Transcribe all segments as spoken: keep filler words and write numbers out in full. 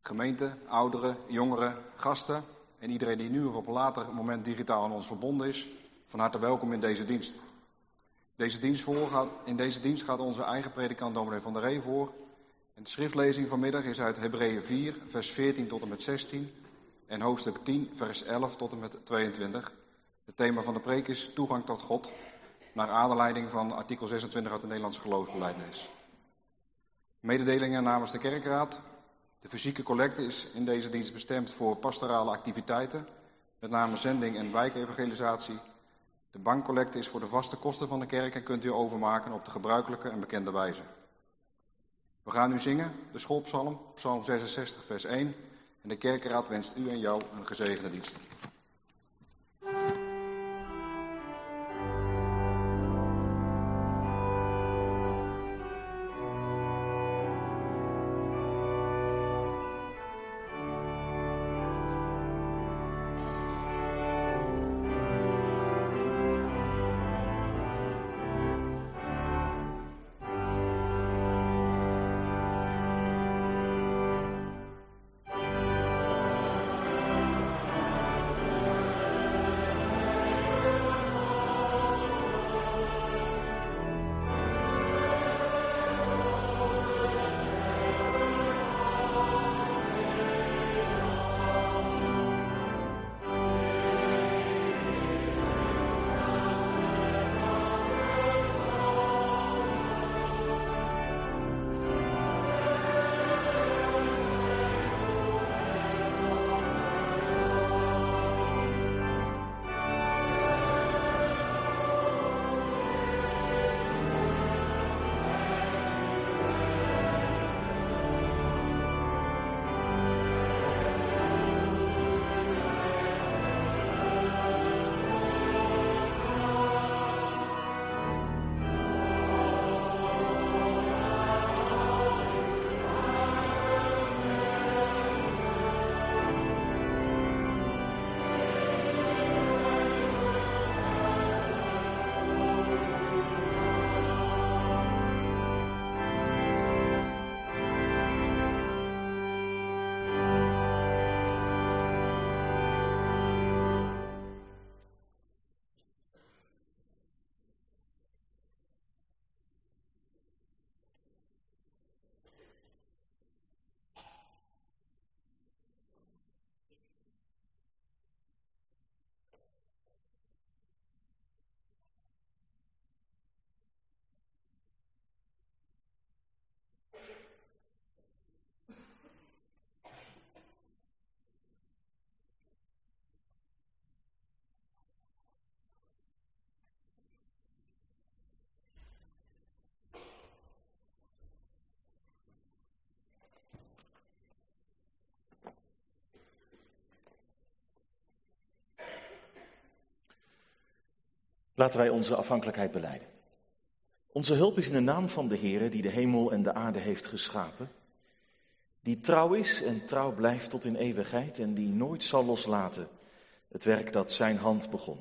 Gemeente, ouderen, jongeren, gasten en iedereen die nu of op een later moment digitaal aan ons verbonden is, van harte welkom in deze dienst. Deze dienst voor gaat, in deze dienst gaat onze eigen predikant dominee Van der Ree voor. En de schriftlezing vanmiddag is uit Hebreeën vier, vers veertien tot en met zestien en hoofdstuk tien, vers elf tot en met tweeëntwintig. Het thema van de preek is toegang tot God, naar aanleiding van artikel zesentwintig uit de Nederlandse geloofsbelijdenis. Mededelingen namens de kerkraad. De fysieke collecte is in deze dienst bestemd voor pastorale activiteiten, met name zending en wijkevangelisatie. De bankcollecte is voor de vaste kosten van de kerk en kunt u overmaken op de gebruikelijke en bekende wijze. We gaan nu zingen, de schoolpsalm, psalm zesenzestig, vers één. En de kerkraad wenst u en jou een gezegende dienst. Laten wij onze afhankelijkheid belijden. Onze hulp is in de naam van de Heere die de hemel en de aarde heeft geschapen, die trouw is en trouw blijft tot in eeuwigheid en die nooit zal loslaten het werk dat zijn hand begon.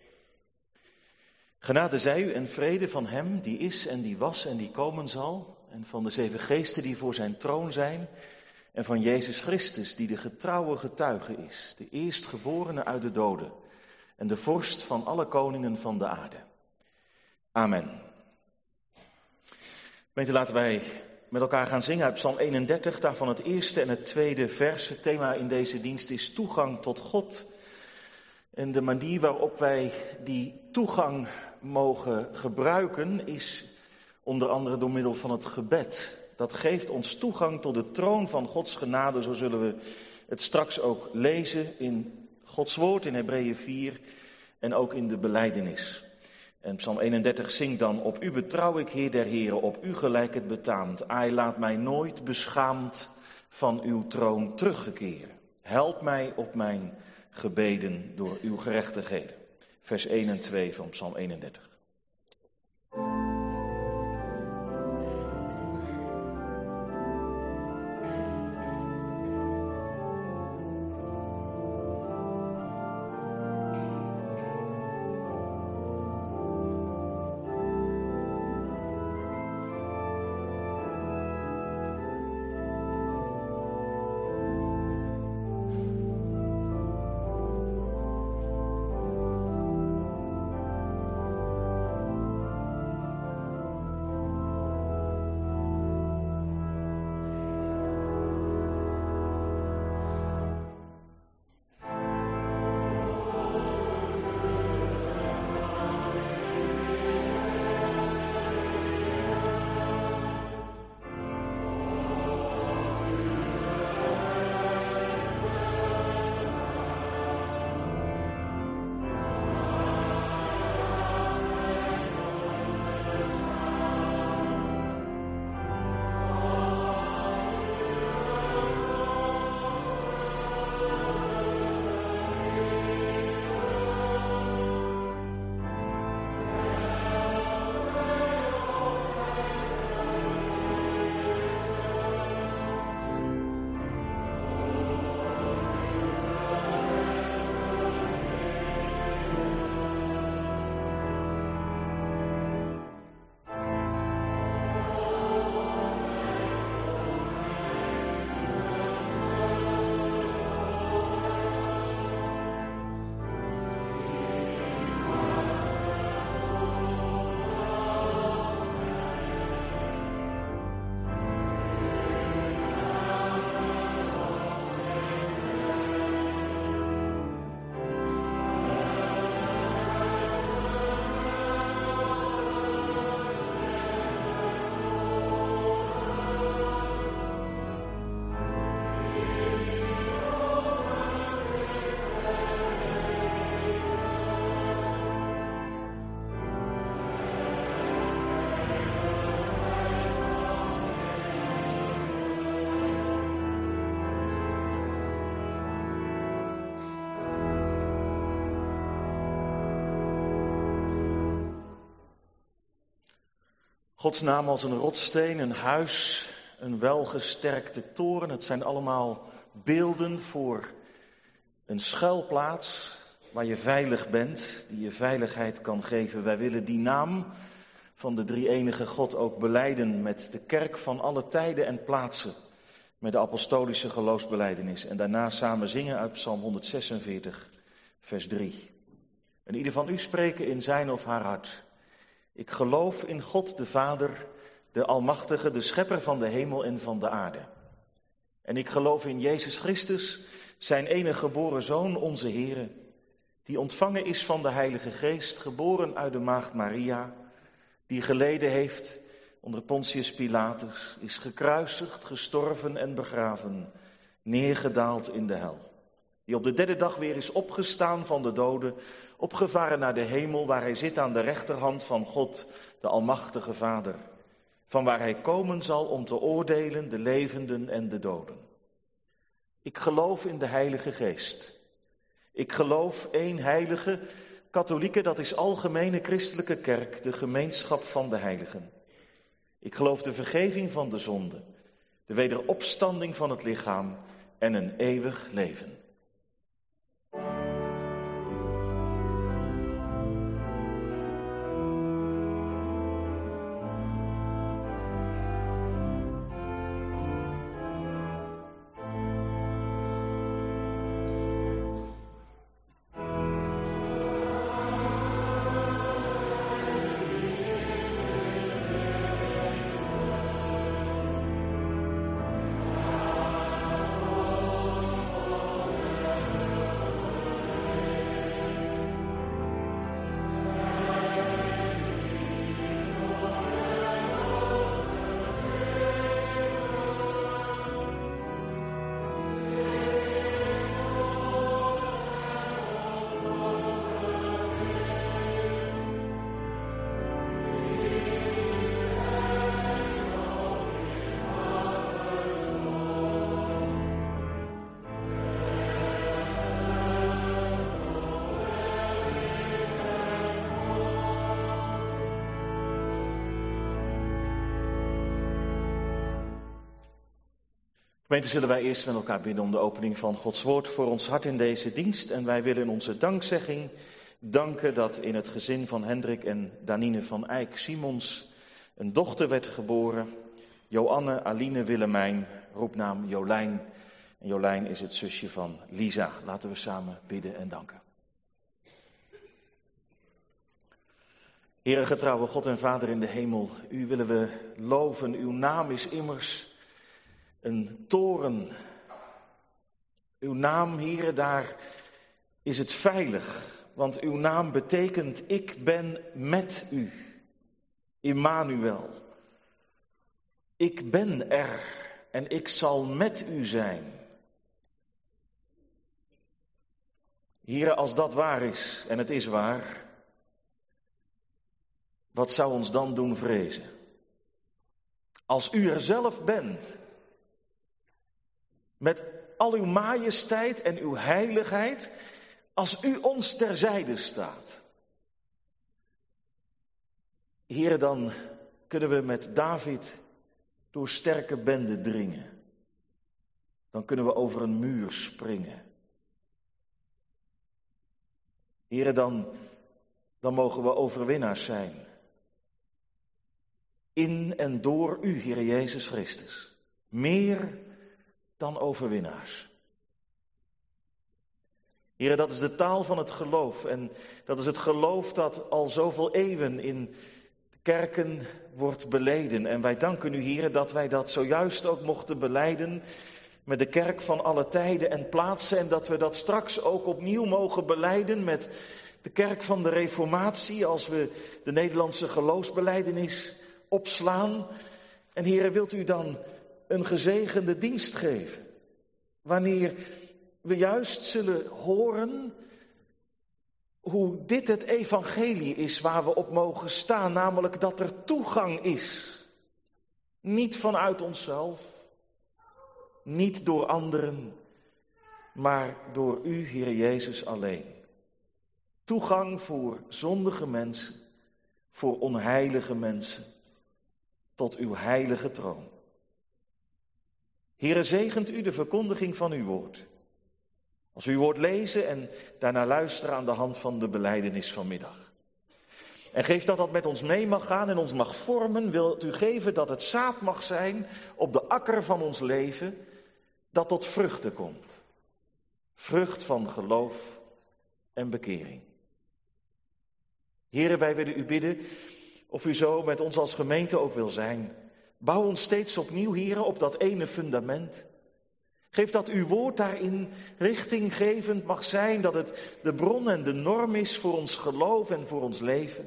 Genade zij u en vrede van hem die is en die was en die komen zal, en van de zeven geesten die voor zijn troon zijn, en van Jezus Christus die de getrouwe getuige is, de eerstgeborene uit de doden, en de vorst van alle koningen van de aarde. Amen. Gemeente, laten wij met elkaar gaan zingen uit Psalm eenendertig, daarvan het eerste en het tweede vers. Het thema in deze dienst is toegang tot God. En de manier waarop wij die toegang mogen gebruiken is onder andere door middel van het gebed. Dat geeft ons toegang tot de troon van Gods genade, zo zullen we het straks ook lezen in Gods woord in Hebreeën vier en ook in de belijdenis. En Psalm eenendertig zingt dan: op u betrouw ik, Heer der Heren, op u gelijk het betaamt. Ai, laat mij nooit beschaamd van uw troon teruggekeren. Help mij op mijn gebeden door uw gerechtigheden. Vers één en twee van Psalm eenendertig. Gods naam als een rotssteen, een huis, een welgesterkte toren. Het zijn allemaal beelden voor een schuilplaats waar je veilig bent, die je veiligheid kan geven. Wij willen die naam van de drie-enige God ook belijden met de kerk van alle tijden en plaatsen, met de apostolische geloofsbelijdenis. En daarna samen zingen uit Psalm honderdzesenveertig, vers drie. En ieder van u spreken in zijn of haar hart. Ik geloof in God de Vader, de Almachtige, de Schepper van de hemel en van de aarde. En ik geloof in Jezus Christus, zijn enige geboren Zoon, onze Heere, die ontvangen is van de Heilige Geest, geboren uit de maagd Maria, die geleden heeft onder Pontius Pilatus, is gekruisigd, gestorven en begraven, neergedaald in de hel. Die op de derde dag weer is opgestaan van de doden, opgevaren naar de hemel, waar hij zit aan de rechterhand van God, de Almachtige Vader, van waar hij komen zal om te oordelen de levenden en de doden. Ik geloof in de Heilige Geest. Ik geloof één heilige, katholieke, dat is algemene christelijke kerk, de gemeenschap van de heiligen. Ik geloof de vergeving van de zonde, de wederopstanding van het lichaam en een eeuwig leven. Gemeente, zullen wij eerst met elkaar bidden om de opening van Gods woord voor ons hart in deze dienst. En wij willen onze dankzegging danken dat in het gezin van Hendrik en Danine van Eyck Simons een dochter werd geboren. Joanne Aline Willemijn, roepnaam Jolijn. En Jolijn is het zusje van Lisa. Laten we samen bidden en danken. Heere getrouwe God en Vader in de hemel, u willen we loven. Uw naam is immers een toren. Uw naam, Heere, daar is het veilig. Want uw naam betekent, ik ben met u. Immanuel. Ik ben er en ik zal met u zijn. Heere, als dat waar is, en het is waar, wat zou ons dan doen vrezen? Als u er zelf bent, met al uw majesteit en uw heiligheid, als u ons terzijde staat. Heere, dan kunnen we met David door sterke benden dringen. Dan kunnen we over een muur springen. Heere, dan, dan mogen we overwinnaars zijn. In en door u, Heere Jezus Christus. Meer dan overwinnaars. Heere, dat is de taal van het geloof. En dat is het geloof dat al zoveel eeuwen in de kerken wordt beleden. En wij danken u, Heere, dat wij dat zojuist ook mochten belijden met de kerk van alle tijden en plaatsen. En dat we dat straks ook opnieuw mogen belijden met de kerk van de Reformatie, als we de Nederlandse geloofsbelijdenis opslaan. En Heere, wilt u dan een gezegende dienst geven, wanneer we juist zullen horen hoe dit het evangelie is waar we op mogen staan, namelijk dat er toegang is, niet vanuit onszelf, niet door anderen, maar door u, Heer Jezus, alleen. Toegang voor zondige mensen, voor onheilige mensen, tot uw heilige troon. Heere, zegent u de verkondiging van uw woord. Als u uw woord lezen en daarna luisteren aan de hand van de belijdenis vanmiddag. En geef dat dat met ons mee mag gaan en ons mag vormen. Wilt u geven dat het zaad mag zijn op de akker van ons leven, dat tot vruchten komt. Vrucht van geloof en bekering. Heere, wij willen u bidden of u zo met ons als gemeente ook wil zijn. Bouw ons steeds opnieuw, Heere, op dat ene fundament. Geef dat uw woord daarin richtinggevend mag zijn, dat het de bron en de norm is voor ons geloof en voor ons leven.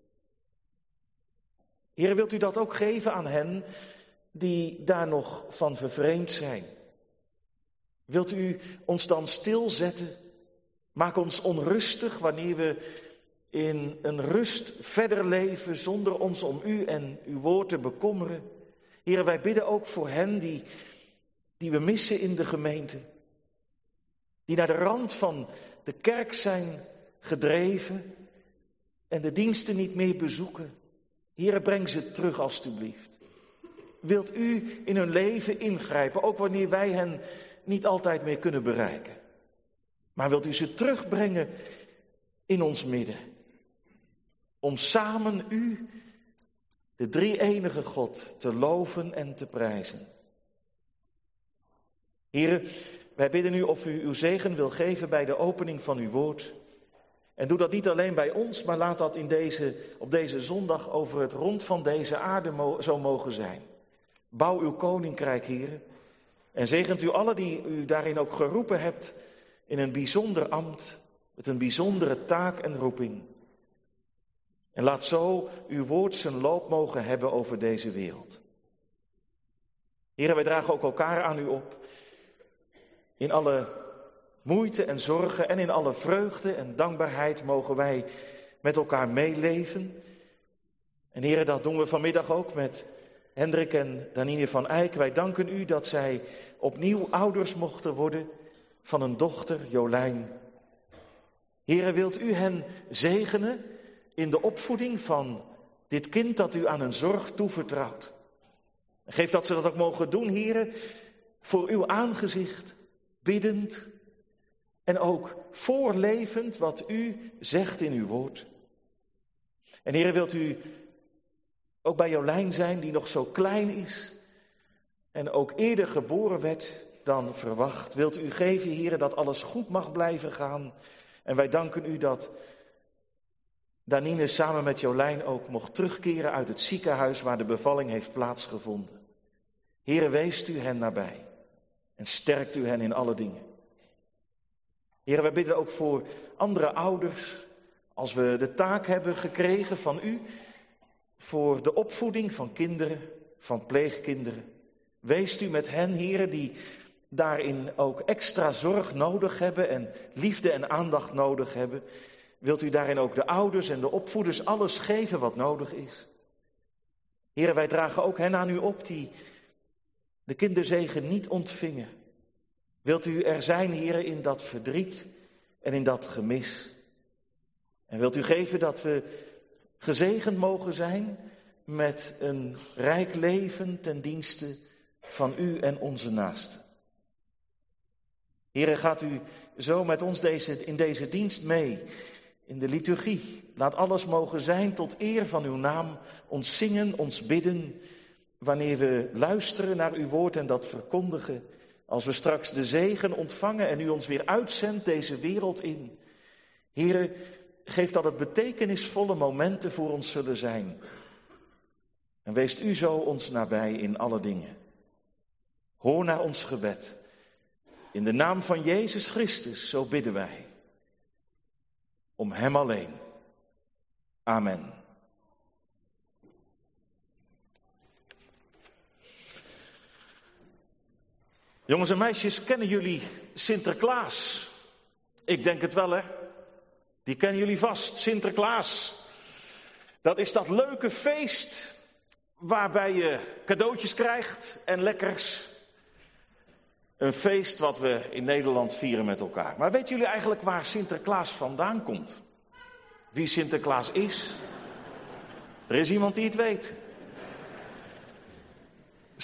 Heere, wilt u dat ook geven aan hen die daar nog van vervreemd zijn? Wilt u ons dan stilzetten? Maak ons onrustig wanneer we in een rust verder leven zonder ons om u en uw woord te bekommeren. Heere, wij bidden ook voor hen die, die we missen in de gemeente. Die naar de rand van de kerk zijn gedreven en de diensten niet meer bezoeken. Heere, breng ze terug alstublieft. Wilt u in hun leven ingrijpen, ook wanneer wij hen niet altijd meer kunnen bereiken. Maar wilt u ze terugbrengen in ons midden. Om samen u, de drie-enige God, te loven en te prijzen. Heere, wij bidden u of u uw zegen wil geven bij de opening van uw woord. En doe dat niet alleen bij ons, maar laat dat in deze, op deze zondag over het rond van deze aarde mo- zo mogen zijn. Bouw uw koninkrijk, Heere. En zegent u allen die u daarin ook geroepen hebt in een bijzonder ambt, met een bijzondere taak en roeping. En laat zo uw woord zijn loop mogen hebben over deze wereld. Heere, wij dragen ook elkaar aan u op. In alle moeite en zorgen en in alle vreugde en dankbaarheid mogen wij met elkaar meeleven. En Heere, dat doen we vanmiddag ook met Hendrik en Danine van Eyck. Wij danken u dat zij opnieuw ouders mochten worden van een dochter, Jolijn. Heere, wilt u hen zegenen in de opvoeding van dit kind dat u aan hun zorg toevertrouwt. Geef dat ze dat ook mogen doen, Heere, voor uw aangezicht, biddend en ook voorlevend wat u zegt in uw woord. En Heere, wilt u ook bij Jolijn zijn, die nog zo klein is en ook eerder geboren werd dan verwacht. Wilt u geven, Heere, dat alles goed mag blijven gaan. En wij danken u dat Danine samen met Jolijn ook mocht terugkeren uit het ziekenhuis waar de bevalling heeft plaatsgevonden. Heere, weest u hen nabij en sterkt u hen in alle dingen. Heere, wij bidden ook voor andere ouders, als we de taak hebben gekregen van u, voor de opvoeding van kinderen, van pleegkinderen. Weest u met hen, Heere, die daarin ook extra zorg nodig hebben en liefde en aandacht nodig hebben. Wilt u daarin ook de ouders en de opvoeders alles geven wat nodig is? Heere, wij dragen ook hen aan u op die de kinderzegen niet ontvingen. Wilt u er zijn, Heere, in dat verdriet en in dat gemis? En wilt u geven dat we gezegend mogen zijn met een rijk leven ten dienste van u en onze naasten? Heere, gaat u zo met ons deze, in deze dienst mee, in de liturgie. Laat alles mogen zijn tot eer van uw naam, ons zingen, ons bidden, wanneer we luisteren naar uw woord en dat verkondigen. Als we straks de zegen ontvangen en u ons weer uitzendt deze wereld in. Heere, geef dat het betekenisvolle momenten voor ons zullen zijn. En weest u zo ons nabij in alle dingen. Hoor naar ons gebed. In de naam van Jezus Christus, zo bidden wij. Om hem alleen. Amen. Jongens en meisjes, kennen jullie Sinterklaas? Ik denk het wel, hè? Die kennen jullie vast, Sinterklaas. Dat is dat leuke feest waarbij je cadeautjes krijgt en lekkers. Een feest wat we in Nederland vieren met elkaar. Maar weten jullie eigenlijk waar Sinterklaas vandaan komt? Wie Sinterklaas is? Er is iemand die het weet.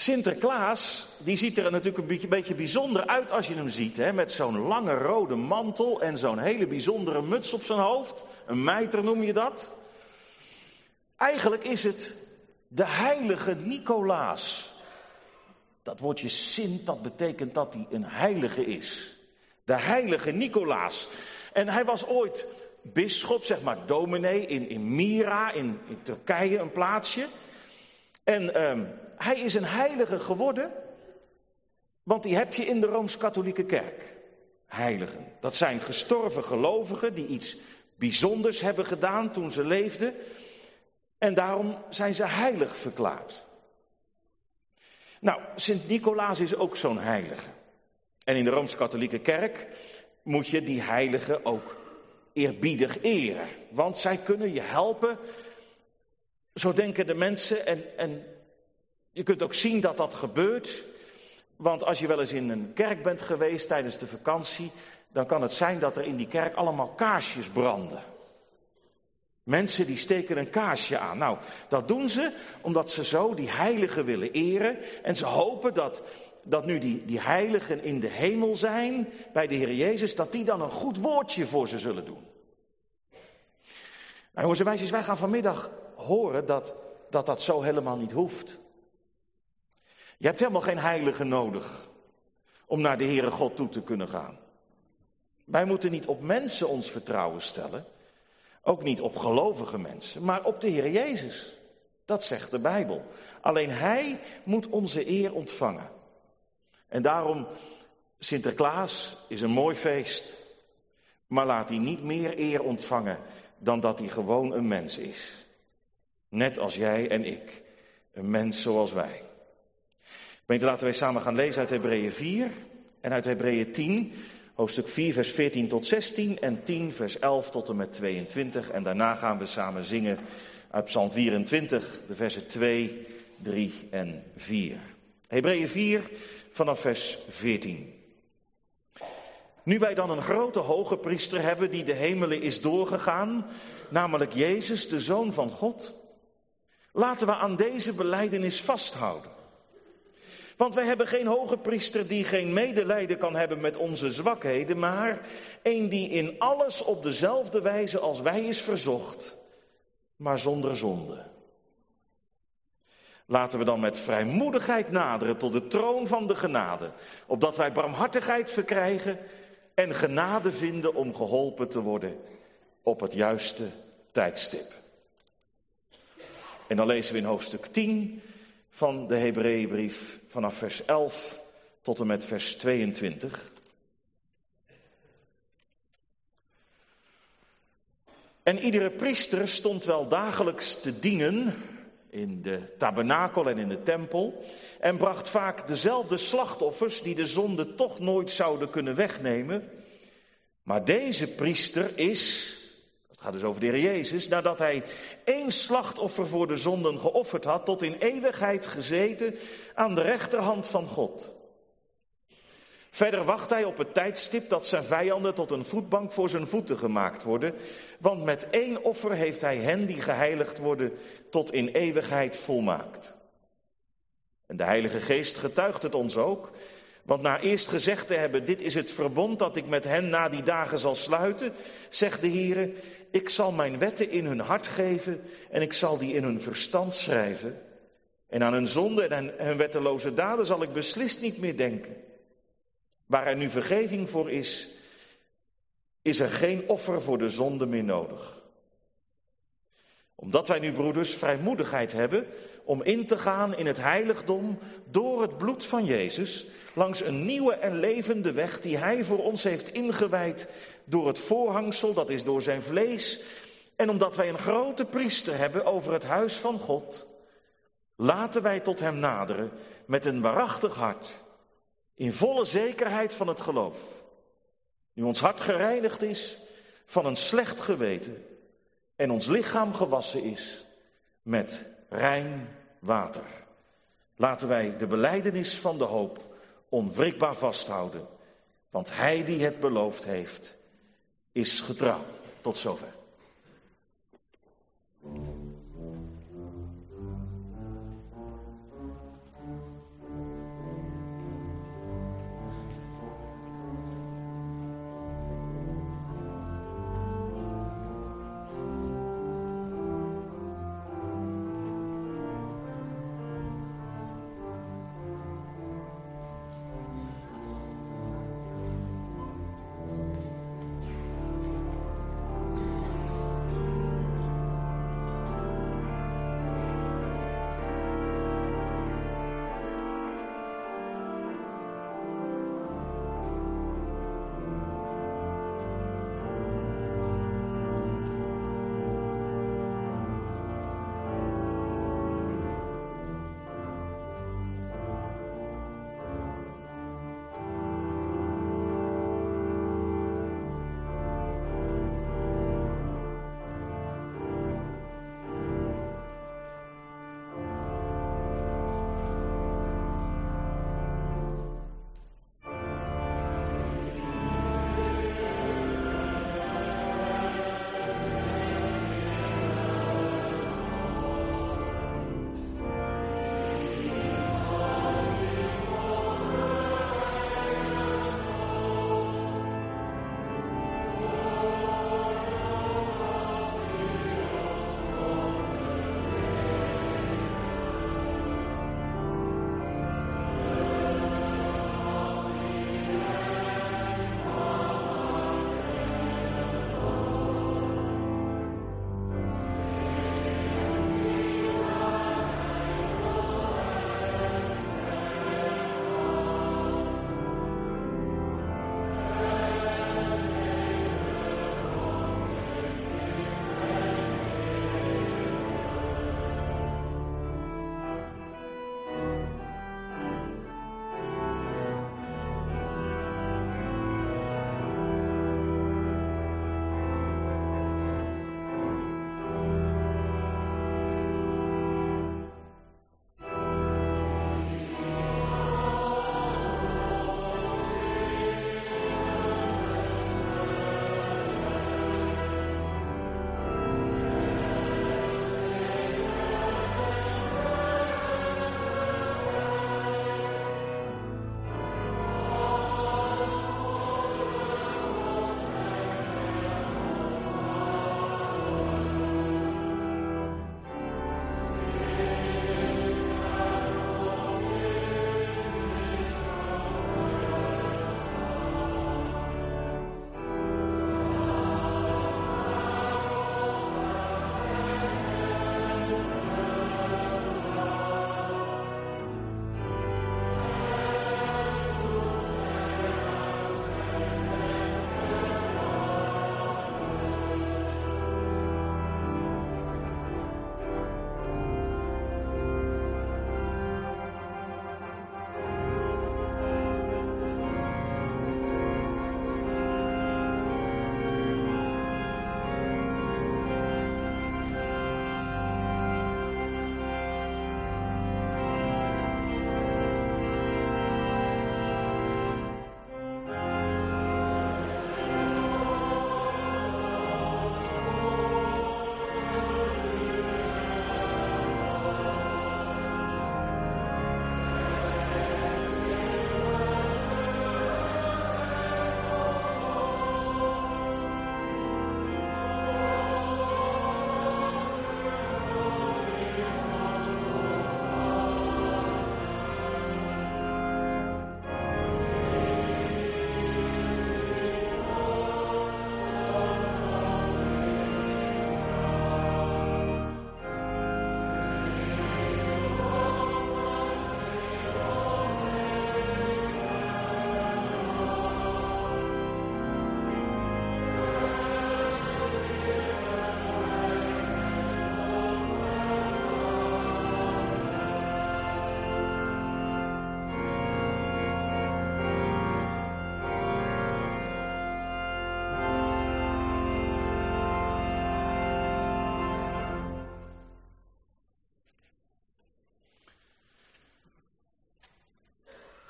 Sinterklaas, die ziet er natuurlijk een beetje, beetje bijzonder uit als je hem ziet. Hè? Met zo'n lange rode mantel en zo'n hele bijzondere muts op zijn hoofd. Een mijter noem je dat. Eigenlijk is het de heilige Nicolaas. Dat woordje Sint, dat betekent dat hij een heilige is. De heilige Nicolaas. En hij was ooit bisschop, zeg maar dominee, in, in Myra, in, in Turkije, een plaatsje. En um, hij is een heilige geworden, want die heb je in de Rooms-Katholieke Kerk. Heiligen. Dat zijn gestorven gelovigen die iets bijzonders hebben gedaan toen ze leefden. En daarom zijn ze heilig verklaard. Nou, Sint Nicolaas is ook zo'n heilige. En in de Rooms-Katholieke Kerk moet je die heiligen ook eerbiedig eren. Want zij kunnen je helpen. Zo denken de mensen. En, en je kunt ook zien dat dat gebeurt. Want als je wel eens in een kerk bent geweest tijdens de vakantie, dan kan het zijn dat er in die kerk allemaal kaarsjes branden. Mensen die steken een kaarsje aan. Nou, dat doen ze omdat ze zo die heiligen willen eren. En ze hopen dat, dat nu die, die heiligen in de hemel zijn, bij de Heer Jezus, dat die dan een goed woordje voor ze zullen doen. Nou jongens en meisjes, wij gaan vanmiddag horen dat, dat dat zo helemaal niet hoeft. Je hebt helemaal geen heilige nodig om naar de Heere God toe te kunnen gaan. Wij moeten niet op mensen ons vertrouwen stellen. Ook niet op gelovige mensen, maar op de Heer Jezus. Dat zegt de Bijbel. Alleen Hij moet onze eer ontvangen. En daarom, Sinterklaas is een mooi feest. Maar laat hij niet meer eer ontvangen dan dat hij gewoon een mens is. Net als jij en ik. Een mens zoals wij. Gemeente, laten wij samen gaan lezen uit Hebreeën vier en uit Hebreeën tien. Hoofdstuk vier, vers veertien tot zestien en tien, vers elf tot en met tweeëntwintig. En daarna gaan we samen zingen uit Psalm vierentwintig, de versen twee, drie en vier. Hebreeën vier, vanaf vers veertien. Nu wij dan een grote hoge priester hebben die de hemelen is doorgegaan, namelijk Jezus, de Zoon van God, laten we aan deze belijdenis vasthouden. Want wij hebben geen hoge priester die geen medelijden kan hebben met onze zwakheden, maar een die in alles op dezelfde wijze als wij is verzocht, maar zonder zonde. Laten we dan met vrijmoedigheid naderen tot de troon van de genade, opdat wij barmhartigheid verkrijgen en genade vinden om geholpen te worden op het juiste tijdstip. En dan lezen we in hoofdstuk tien van de Hebreeënbrief vanaf vers elf tot en met vers tweeëntwintig. En iedere priester stond wel dagelijks te dienen in de tabernakel en in de tempel en bracht vaak dezelfde slachtoffers die de zonde toch nooit zouden kunnen wegnemen. Maar deze priester is, het gaat dus over de Heer Jezus, nadat hij één slachtoffer voor de zonden geofferd had, tot in eeuwigheid gezeten aan de rechterhand van God. Verder wacht hij op het tijdstip dat zijn vijanden tot een voetbank voor zijn voeten gemaakt worden. Want met één offer heeft hij hen die geheiligd worden tot in eeuwigheid volmaakt. En de Heilige Geest getuigt het ons ook. Want na eerst gezegd te hebben, dit is het verbond dat ik met hen na die dagen zal sluiten, zegt de Heere, ik zal mijn wetten in hun hart geven en ik zal die in hun verstand schrijven. En aan hun zonde en hun wetteloze daden zal ik beslist niet meer denken. Waar er nu vergeving voor is, is er geen offer voor de zonde meer nodig. Omdat wij nu, broeders, vrijmoedigheid hebben om in te gaan in het heiligdom door het bloed van Jezus, langs een nieuwe en levende weg die hij voor ons heeft ingewijd door het voorhangsel, dat is door zijn vlees, en omdat wij een grote priester hebben over het huis van God, laten wij tot hem naderen met een waarachtig hart, in volle zekerheid van het geloof. Nu ons hart gereinigd is van een slecht geweten en ons lichaam gewassen is met rein water. Laten wij de belijdenis van de hoop onwrikbaar vasthouden, want hij die het beloofd heeft, is getrouw. Tot zover.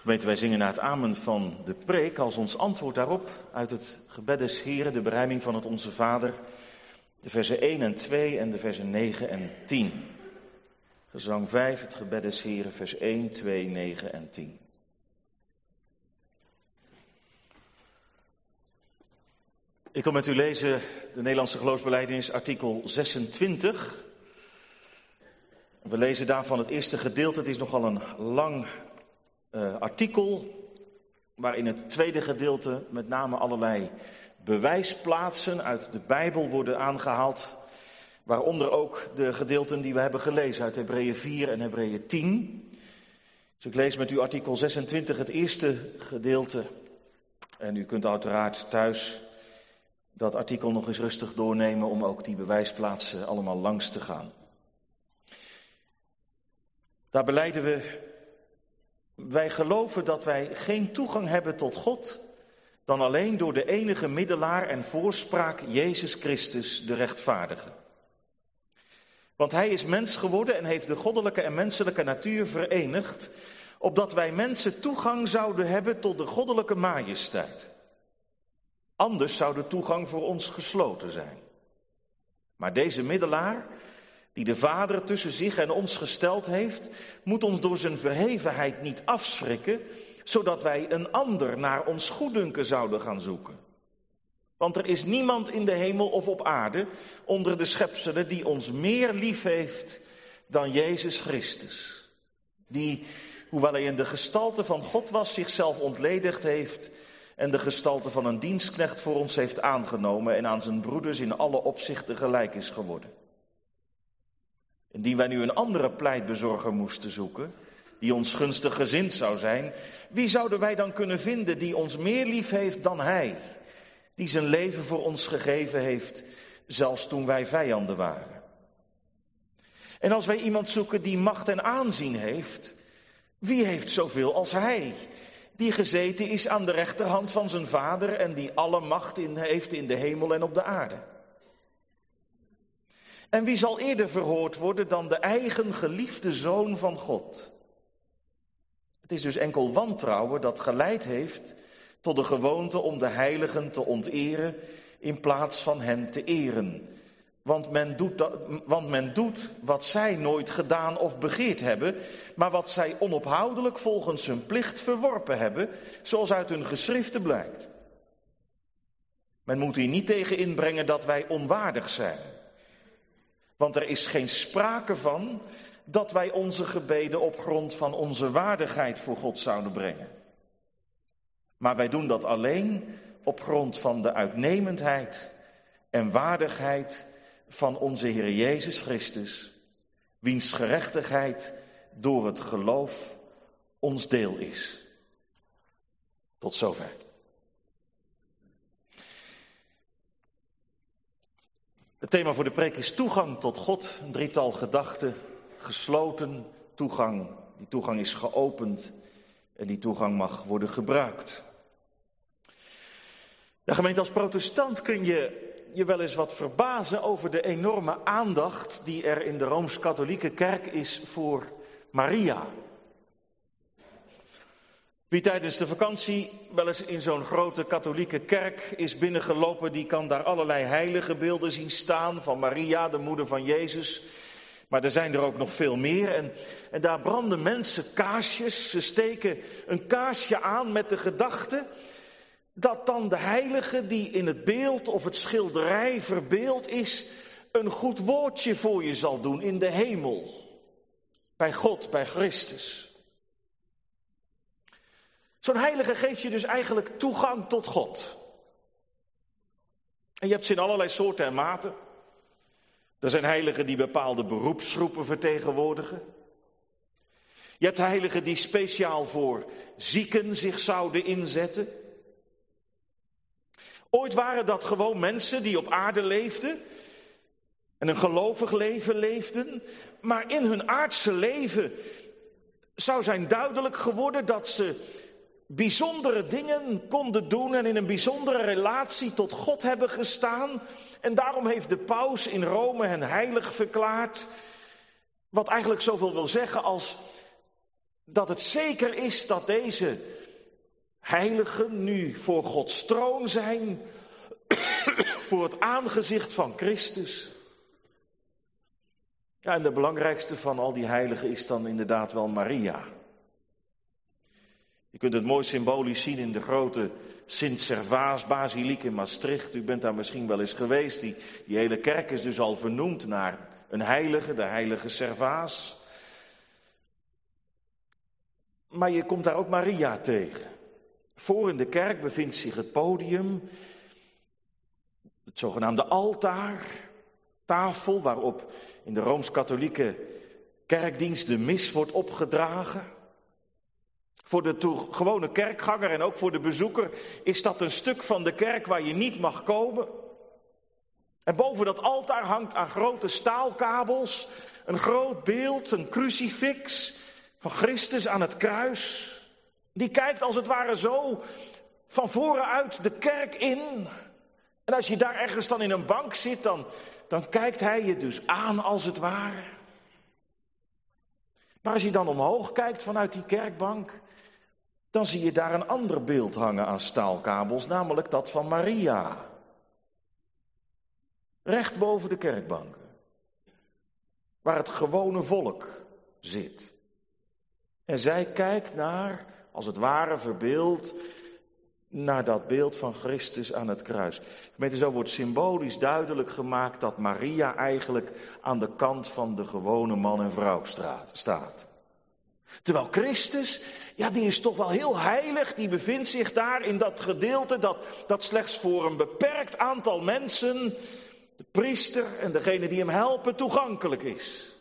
Gemeente, wij zingen na het amen van de preek als ons antwoord daarop uit het gebed des Heren, de berijming van het Onze Vader, de versen één en twee en de versen negen en tien. Gezang vijf, het gebed des Heren, vers één, twee, negen en tien. Ik wil met u lezen de Nederlandse geloofsbelijdenis, artikel zesentwintig. We lezen daarvan het eerste gedeelte. Het is nogal een lang uh, artikel, waarin het tweede gedeelte met name allerlei bewijsplaatsen uit de Bijbel worden aangehaald. Waaronder ook de gedeelten die we hebben gelezen uit Hebreeën vier en Hebreeën tien. Dus ik lees met u artikel zesentwintig, het eerste gedeelte. En u kunt uiteraard thuis dat artikel nog eens rustig doornemen om ook die bewijsplaatsen allemaal langs te gaan. Daar belijden we, wij geloven dat wij geen toegang hebben tot God dan alleen door de enige middelaar en voorspraak Jezus Christus, de rechtvaardige. Want hij is mens geworden en heeft de goddelijke en menselijke natuur verenigd, opdat wij mensen toegang zouden hebben tot de goddelijke majesteit. Anders zou de toegang voor ons gesloten zijn. Maar deze middelaar, die de Vader tussen zich en ons gesteld heeft, moet ons door zijn verhevenheid niet afschrikken, zodat wij een ander naar ons goeddunken zouden gaan zoeken. Want er is niemand in de hemel of op aarde onder de schepselen die ons meer lief heeft dan Jezus Christus. Die, hoewel hij in de gestalte van God was, zichzelf ontledigd heeft en de gestalte van een dienstknecht voor ons heeft aangenomen en aan zijn broeders in alle opzichten gelijk is geworden. Indien wij nu een andere pleitbezorger moesten zoeken, die ons gunstig gezind zou zijn, wie zouden wij dan kunnen vinden die ons meer lief heeft dan hij, die zijn leven voor ons gegeven heeft, zelfs toen wij vijanden waren? En als wij iemand zoeken die macht en aanzien heeft, wie heeft zoveel als hij, die gezeten is aan de rechterhand van zijn Vader en die alle macht in heeft in de hemel en op de aarde? En wie zal eerder verhoord worden dan de eigen geliefde Zoon van God? Het is dus enkel wantrouwen dat geleid heeft tot de gewoonte om de heiligen te onteren in plaats van hen te eren. Want men doet, dat, want men doet wat zij nooit gedaan of begeerd hebben, maar wat zij onophoudelijk volgens hun plicht verworpen hebben, zoals uit hun geschriften blijkt. Men moet hier niet tegen inbrengen dat wij onwaardig zijn. Want er is geen sprake van dat wij onze gebeden op grond van onze waardigheid voor God zouden brengen. Maar wij doen dat alleen op grond van de uitnemendheid en waardigheid van onze Heer Jezus Christus, wiens gerechtigheid door het geloof ons deel is. Tot zover. Het thema voor de preek is toegang tot God, een drietal gedachten, gesloten toegang. Die toegang is geopend en die toegang mag worden gebruikt. Ja, gemeente, als protestant kun je je wel eens wat verbazen over de enorme aandacht die er in de Rooms-Katholieke Kerk is voor Maria. Wie tijdens de vakantie wel eens in zo'n grote katholieke kerk is binnengelopen, die kan daar allerlei heilige beelden zien staan van Maria, de moeder van Jezus. Maar er zijn er ook nog veel meer en, en daar branden mensen kaarsjes. Ze steken een kaarsje aan met de gedachte dat dan de heilige die in het beeld of het schilderij verbeeld is, een goed woordje voor je zal doen in de hemel. Bij God, bij Christus. Zo'n heilige geeft je dus eigenlijk toegang tot God. En je hebt ze in allerlei soorten en maten. Er zijn heiligen die bepaalde beroepsgroepen vertegenwoordigen. Je hebt heiligen die speciaal voor zieken zich zouden inzetten. Ooit waren dat gewoon mensen die op aarde leefden en een gelovig leven leefden. Maar in hun aardse leven zou zijn duidelijk geworden dat ze bijzondere dingen konden doen en in een bijzondere relatie tot God hebben gestaan. En daarom heeft de paus in Rome hen heilig verklaard. Wat eigenlijk zoveel wil zeggen als dat het zeker is dat deze heiligen nu voor Gods troon zijn, voor het aangezicht van Christus. Ja, en de belangrijkste van al die heiligen is dan inderdaad wel Maria. Je kunt het mooi symbolisch zien in de grote Sint-Servaas-basiliek in Maastricht. U bent daar misschien wel eens geweest. Die, die hele kerk is dus al vernoemd naar een heilige, de heilige Servaas. Maar je komt daar ook Maria tegen. Voor in de kerk bevindt zich het podium, het zogenaamde altaar, tafel waarop in de Rooms-Katholieke kerkdienst de mis wordt opgedragen. Voor de to- gewone kerkganger en ook voor de bezoeker is dat een stuk van de kerk waar je niet mag komen. En boven dat altaar hangt aan grote staalkabels een groot beeld, een crucifix van Christus aan het kruis. Die kijkt als het ware zo van voren uit de kerk in. En als je daar ergens dan in een bank zit, dan, dan kijkt hij je dus aan als het ware. Maar als je dan omhoog kijkt vanuit die kerkbank, dan zie je daar een ander beeld hangen aan staalkabels, namelijk dat van Maria. Recht boven de kerkbanken, waar het gewone volk zit. En zij kijkt naar, als het ware verbeeld, naar dat beeld van Christus aan het kruis. Gemeente, zo wordt symbolisch duidelijk gemaakt dat Maria eigenlijk aan de kant van de gewone man en vrouw staat. Terwijl Christus, ja, die is toch wel heel heilig, die bevindt zich daar in dat gedeelte dat, dat slechts voor een beperkt aantal mensen, de priester en degene die hem helpen, toegankelijk is.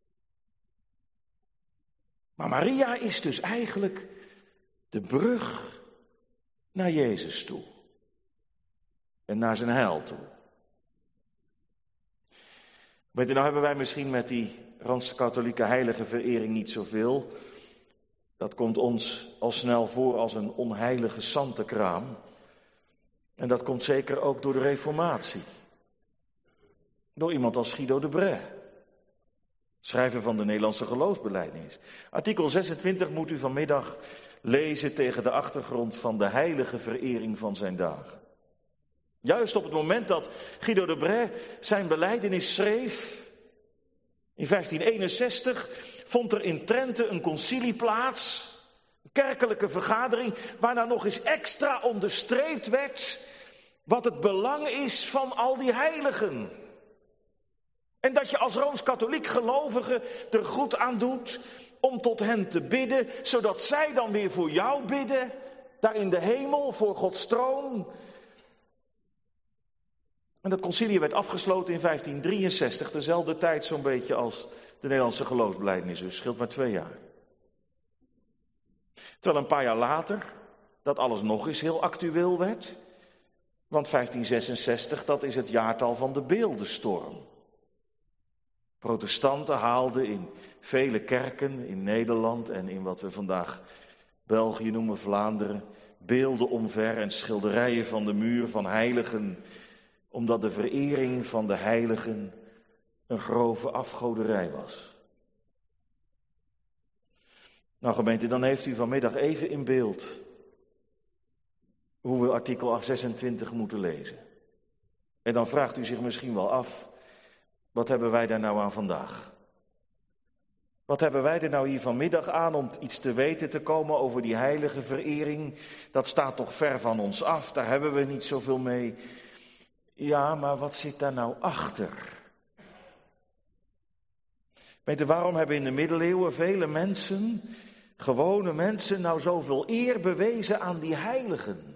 Maar Maria is dus eigenlijk de brug naar Jezus toe. En naar zijn heil toe. Weet je, nou hebben wij misschien met die Rooms-Katholieke heilige verering niet zoveel. Dat komt ons al snel voor als een onheilige santenkraam. En dat komt zeker ook door de Reformatie. Door iemand als Guido de Brès. Schrijver van de Nederlandse geloofsbelijdenis. Artikel zesentwintig moet u vanmiddag lezen tegen de achtergrond van de heilige verering van zijn dagen. Juist op het moment dat Guido de Brès zijn belijdenis schreef, in vijftien eenenzestig, vond er in Trente een concilie plaats, een kerkelijke vergadering, waarna nog eens extra onderstreept werd wat het belang is van al die heiligen. En dat je als Rooms-Katholiek gelovige er goed aan doet om tot hen te bidden, zodat zij dan weer voor jou bidden, daar in de hemel, voor Gods troon. En dat concilie werd afgesloten in vijftien drieënzestig, dezelfde tijd zo'n beetje als de Nederlandse geloofsbelijdenis, dus scheelt maar twee jaar. Terwijl een paar jaar later dat alles nog eens heel actueel werd, want vijftien zesenzestig, dat is het jaartal van de beeldenstorm. Protestanten haalden in vele kerken in Nederland en in wat we vandaag België noemen, Vlaanderen, beelden omver en schilderijen van de muur van heiligen, omdat de verering van de heiligen een grove afgoderij was. Nou gemeente, dan heeft u vanmiddag even in beeld hoe we artikel zesentwintig moeten lezen. En dan vraagt u zich misschien wel af, wat hebben wij daar nou aan vandaag? Wat hebben wij er nou hier vanmiddag aan om iets te weten te komen over die heilige verering? Dat staat toch ver van ons af, daar hebben we niet zoveel mee. Ja, maar wat zit daar nou achter? Weet u, waarom hebben in de middeleeuwen vele mensen, gewone mensen, nou zoveel eer bewezen aan die heiligen?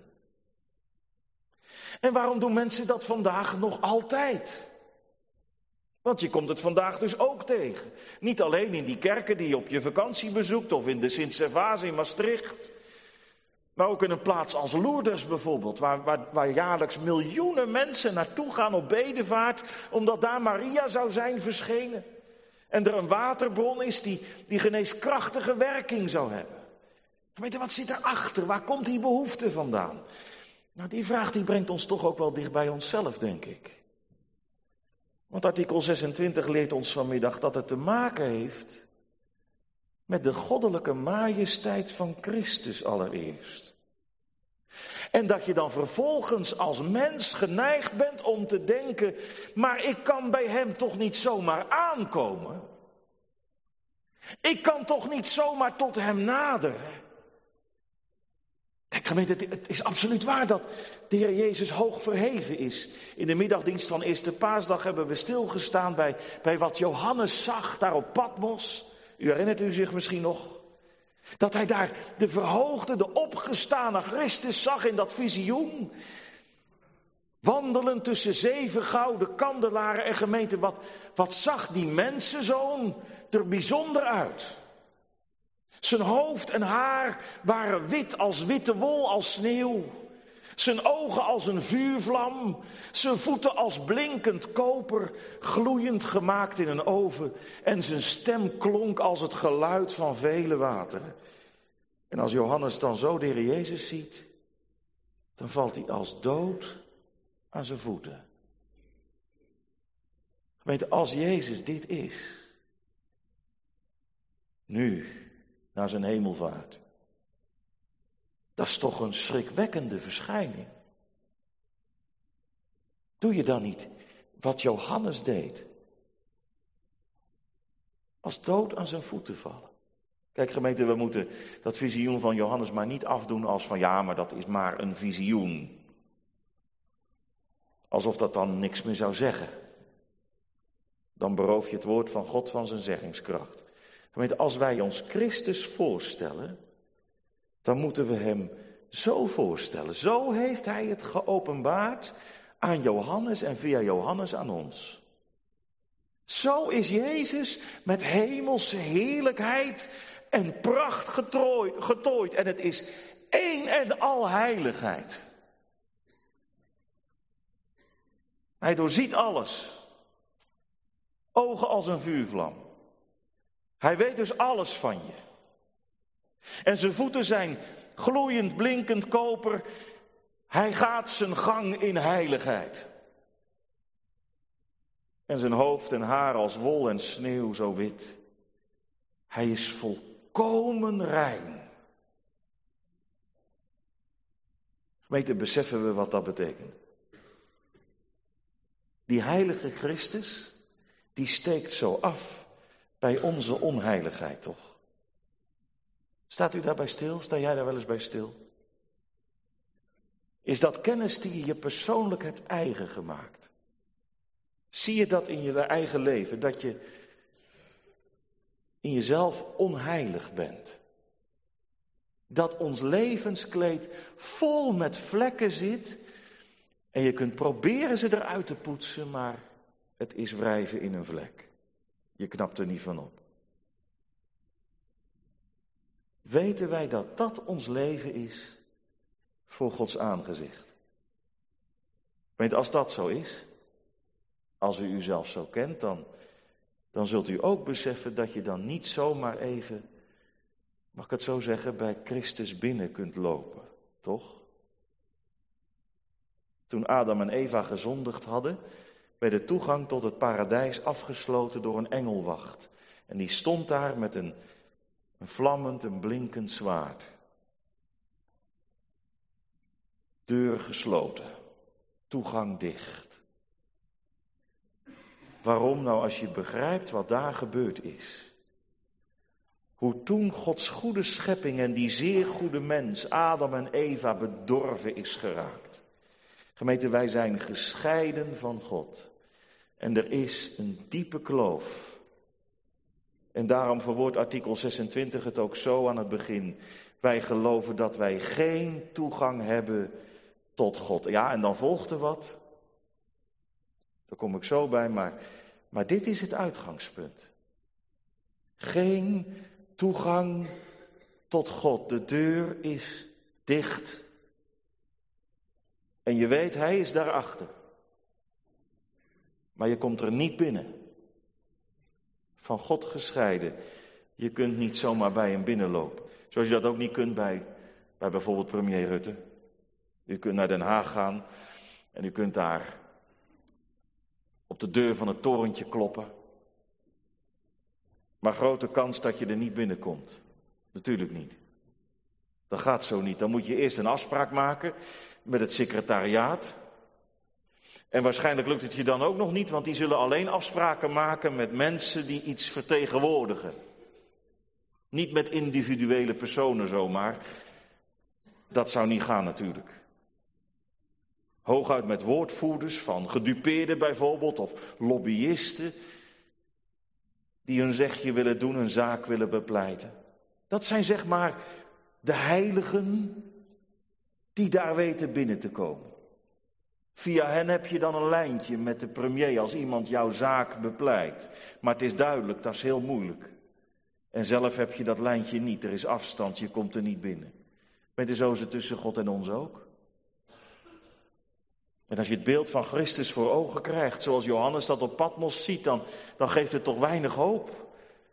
En waarom doen mensen dat vandaag nog altijd? Want je komt het vandaag dus ook tegen. Niet alleen in die kerken die je op je vakantie bezoekt of in de Sint-Servaas in Maastricht. Maar ook in een plaats als Lourdes bijvoorbeeld, waar, waar, waar jaarlijks miljoenen mensen naartoe gaan op bedevaart, omdat daar Maria zou zijn verschenen. En er een waterbron is die, die geneeskrachtige werking zou hebben. Weet je, wat zit erachter? Waar komt die behoefte vandaan? Nou, die vraag die brengt ons toch ook wel dicht bij onszelf, denk ik. Want artikel zesentwintig leert ons vanmiddag dat het te maken heeft met de goddelijke majesteit van Christus allereerst. En dat je dan vervolgens als mens geneigd bent om te denken, maar ik kan bij hem toch niet zomaar aankomen. Ik kan toch niet zomaar tot hem naderen. Kijk, gemeente, het is absoluut waar dat de Heer Jezus hoog verheven is. In de middagdienst van Eerste Paasdag hebben we stilgestaan bij, bij wat Johannes zag daar op Patmos. U herinnert u zich misschien nog? Dat hij daar de verhoogde, de opgestane Christus zag in dat visioen. Wandelen tussen zeven gouden kandelaren en gemeente. Wat, wat zag die mensenzoon er bijzonder uit? Zijn hoofd en haar waren wit als witte wol, als sneeuw. Zijn ogen als een vuurvlam. Zijn voeten als blinkend koper, gloeiend gemaakt in een oven. En zijn stem klonk als het geluid van vele wateren. En als Johannes dan zo de Heer Jezus ziet, dan valt hij als dood aan zijn voeten. Gemeente, als Jezus dit is, nu, na zijn hemelvaart, dat is toch een schrikwekkende verschijning. Doe je dan niet wat Johannes deed? Als dood aan zijn voeten vallen. Kijk gemeente, we moeten dat visioen van Johannes maar niet afdoen als van ja, maar dat is maar een visioen. Alsof dat dan niks meer zou zeggen. Dan beroof je het woord van God van zijn zeggingskracht. Gemeente, als wij ons Christus voorstellen, dan moeten we hem zo voorstellen. Zo heeft hij het geopenbaard aan Johannes en via Johannes aan ons. Zo is Jezus met hemelse heerlijkheid en pracht getooid, getooid. En het is één en al heiligheid. Hij doorziet alles. Ogen als een vuurvlam. Hij weet dus alles van je. En zijn voeten zijn gloeiend, blinkend koper. Hij gaat zijn gang in heiligheid. En zijn hoofd en haar als wol en sneeuw zo wit. Hij is volkomen rein. Gemeente, beseffen we wat dat betekent? Die heilige Christus, die steekt zo af bij onze onheiligheid, toch? Staat u daarbij stil? Sta jij daar wel eens bij stil? Is dat kennis die je je persoonlijk hebt eigen gemaakt? Zie je dat in je eigen leven, dat je in jezelf onheilig bent? Dat ons levenskleed vol met vlekken zit en je kunt proberen ze eruit te poetsen, maar het is wrijven in een vlek. Je knapt er niet van op. Weten wij dat dat ons leven is voor Gods aangezicht? Want als dat zo is, als u uzelf zo kent, dan, dan zult u ook beseffen dat je dan niet zomaar even, mag ik het zo zeggen, bij Christus binnen kunt lopen, toch? Toen Adam en Eva gezondigd hadden, werd de toegang tot het paradijs afgesloten door een engelwacht. En die stond daar met een, een vlammend, een blinkend zwaard. Deur gesloten, toegang dicht. Waarom? Nou, als je begrijpt wat daar gebeurd is. Hoe toen Gods goede schepping en die zeer goede mens, Adam en Eva, bedorven is geraakt. Gemeente, wij zijn gescheiden van God. En er is een diepe kloof. En daarom verwoordt artikel zesentwintig het ook zo aan het begin. Wij geloven dat wij geen toegang hebben tot God. Ja, en dan volgt er wat. Daar kom ik zo bij, maar, maar dit is het uitgangspunt. Geen toegang tot God. De deur is dicht. En je weet, hij is daarachter. Maar je komt er niet binnen. Van God gescheiden. Je kunt niet zomaar bij hem binnenlopen. Zoals je dat ook niet kunt bij, bij bijvoorbeeld premier Rutte. U kunt naar Den Haag gaan en u kunt daar op de deur van het torentje kloppen. Maar grote kans dat je er niet binnenkomt. Natuurlijk niet. Dat gaat zo niet. Dan moet je eerst een afspraak maken met het secretariaat. En waarschijnlijk lukt het je dan ook nog niet, want die zullen alleen afspraken maken met mensen die iets vertegenwoordigen. Niet met individuele personen zomaar. Dat zou niet gaan natuurlijk. Hooguit met woordvoerders van gedupeerden bijvoorbeeld, of lobbyisten, die hun zegje willen doen, een zaak willen bepleiten. Dat zijn zeg maar de heiligen die daar weten binnen te komen. Via hen heb je dan een lijntje met de premier als iemand jouw zaak bepleit. Maar het is duidelijk, dat is heel moeilijk. En zelf heb je dat lijntje niet, er is afstand, je komt er niet binnen. Weet je, zo is het tussen God en ons ook. En als je het beeld van Christus voor ogen krijgt, zoals Johannes dat op Patmos ziet, dan, dan geeft het toch weinig hoop.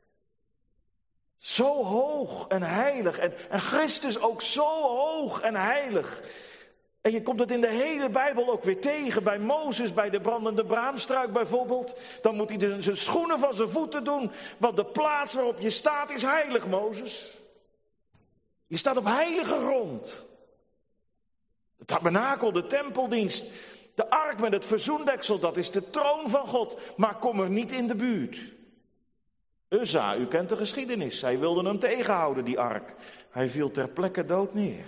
Zo hoog en heilig. En, en Christus ook zo hoog en heilig. En je komt het in de hele Bijbel ook weer tegen. Bij Mozes, bij de brandende braamstruik bijvoorbeeld. Dan moet hij zijn schoenen van zijn voeten doen. Want de plaats waarop je staat is heilig, Mozes. Je staat op heilige grond. Het tabernakel, de tempeldienst, de ark met het verzoendeksel, dat is de troon van God. Maar kom er niet in de buurt. Uzza, u kent de geschiedenis. Hij wilde hem tegenhouden, die ark. Hij viel ter plekke dood neer.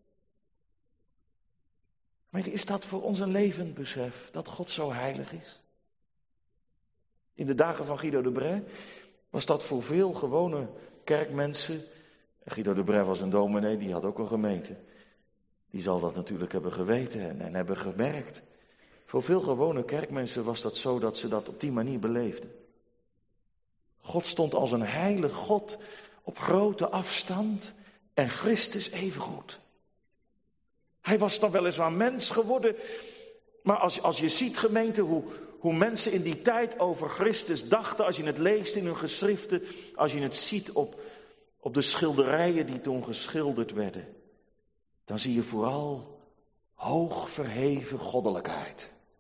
Maar is dat voor ons een levend besef, dat God zo heilig is? In de dagen van Guido de Brès was dat voor veel gewone kerkmensen. Guido de Brès was een dominee, die had ook een gemeente. Die zal dat natuurlijk hebben geweten en, en hebben gemerkt. Voor veel gewone kerkmensen was dat zo dat ze dat op die manier beleefden. God stond als een heilig God op grote afstand en Christus evengoed. Hij was dan weliswaar mens geworden, maar als, als je ziet, gemeente, hoe, hoe mensen in die tijd over Christus dachten, als je het leest in hun geschriften, als je het ziet op, op de schilderijen die toen geschilderd werden, dan zie je vooral hoog verheven goddelijkheid.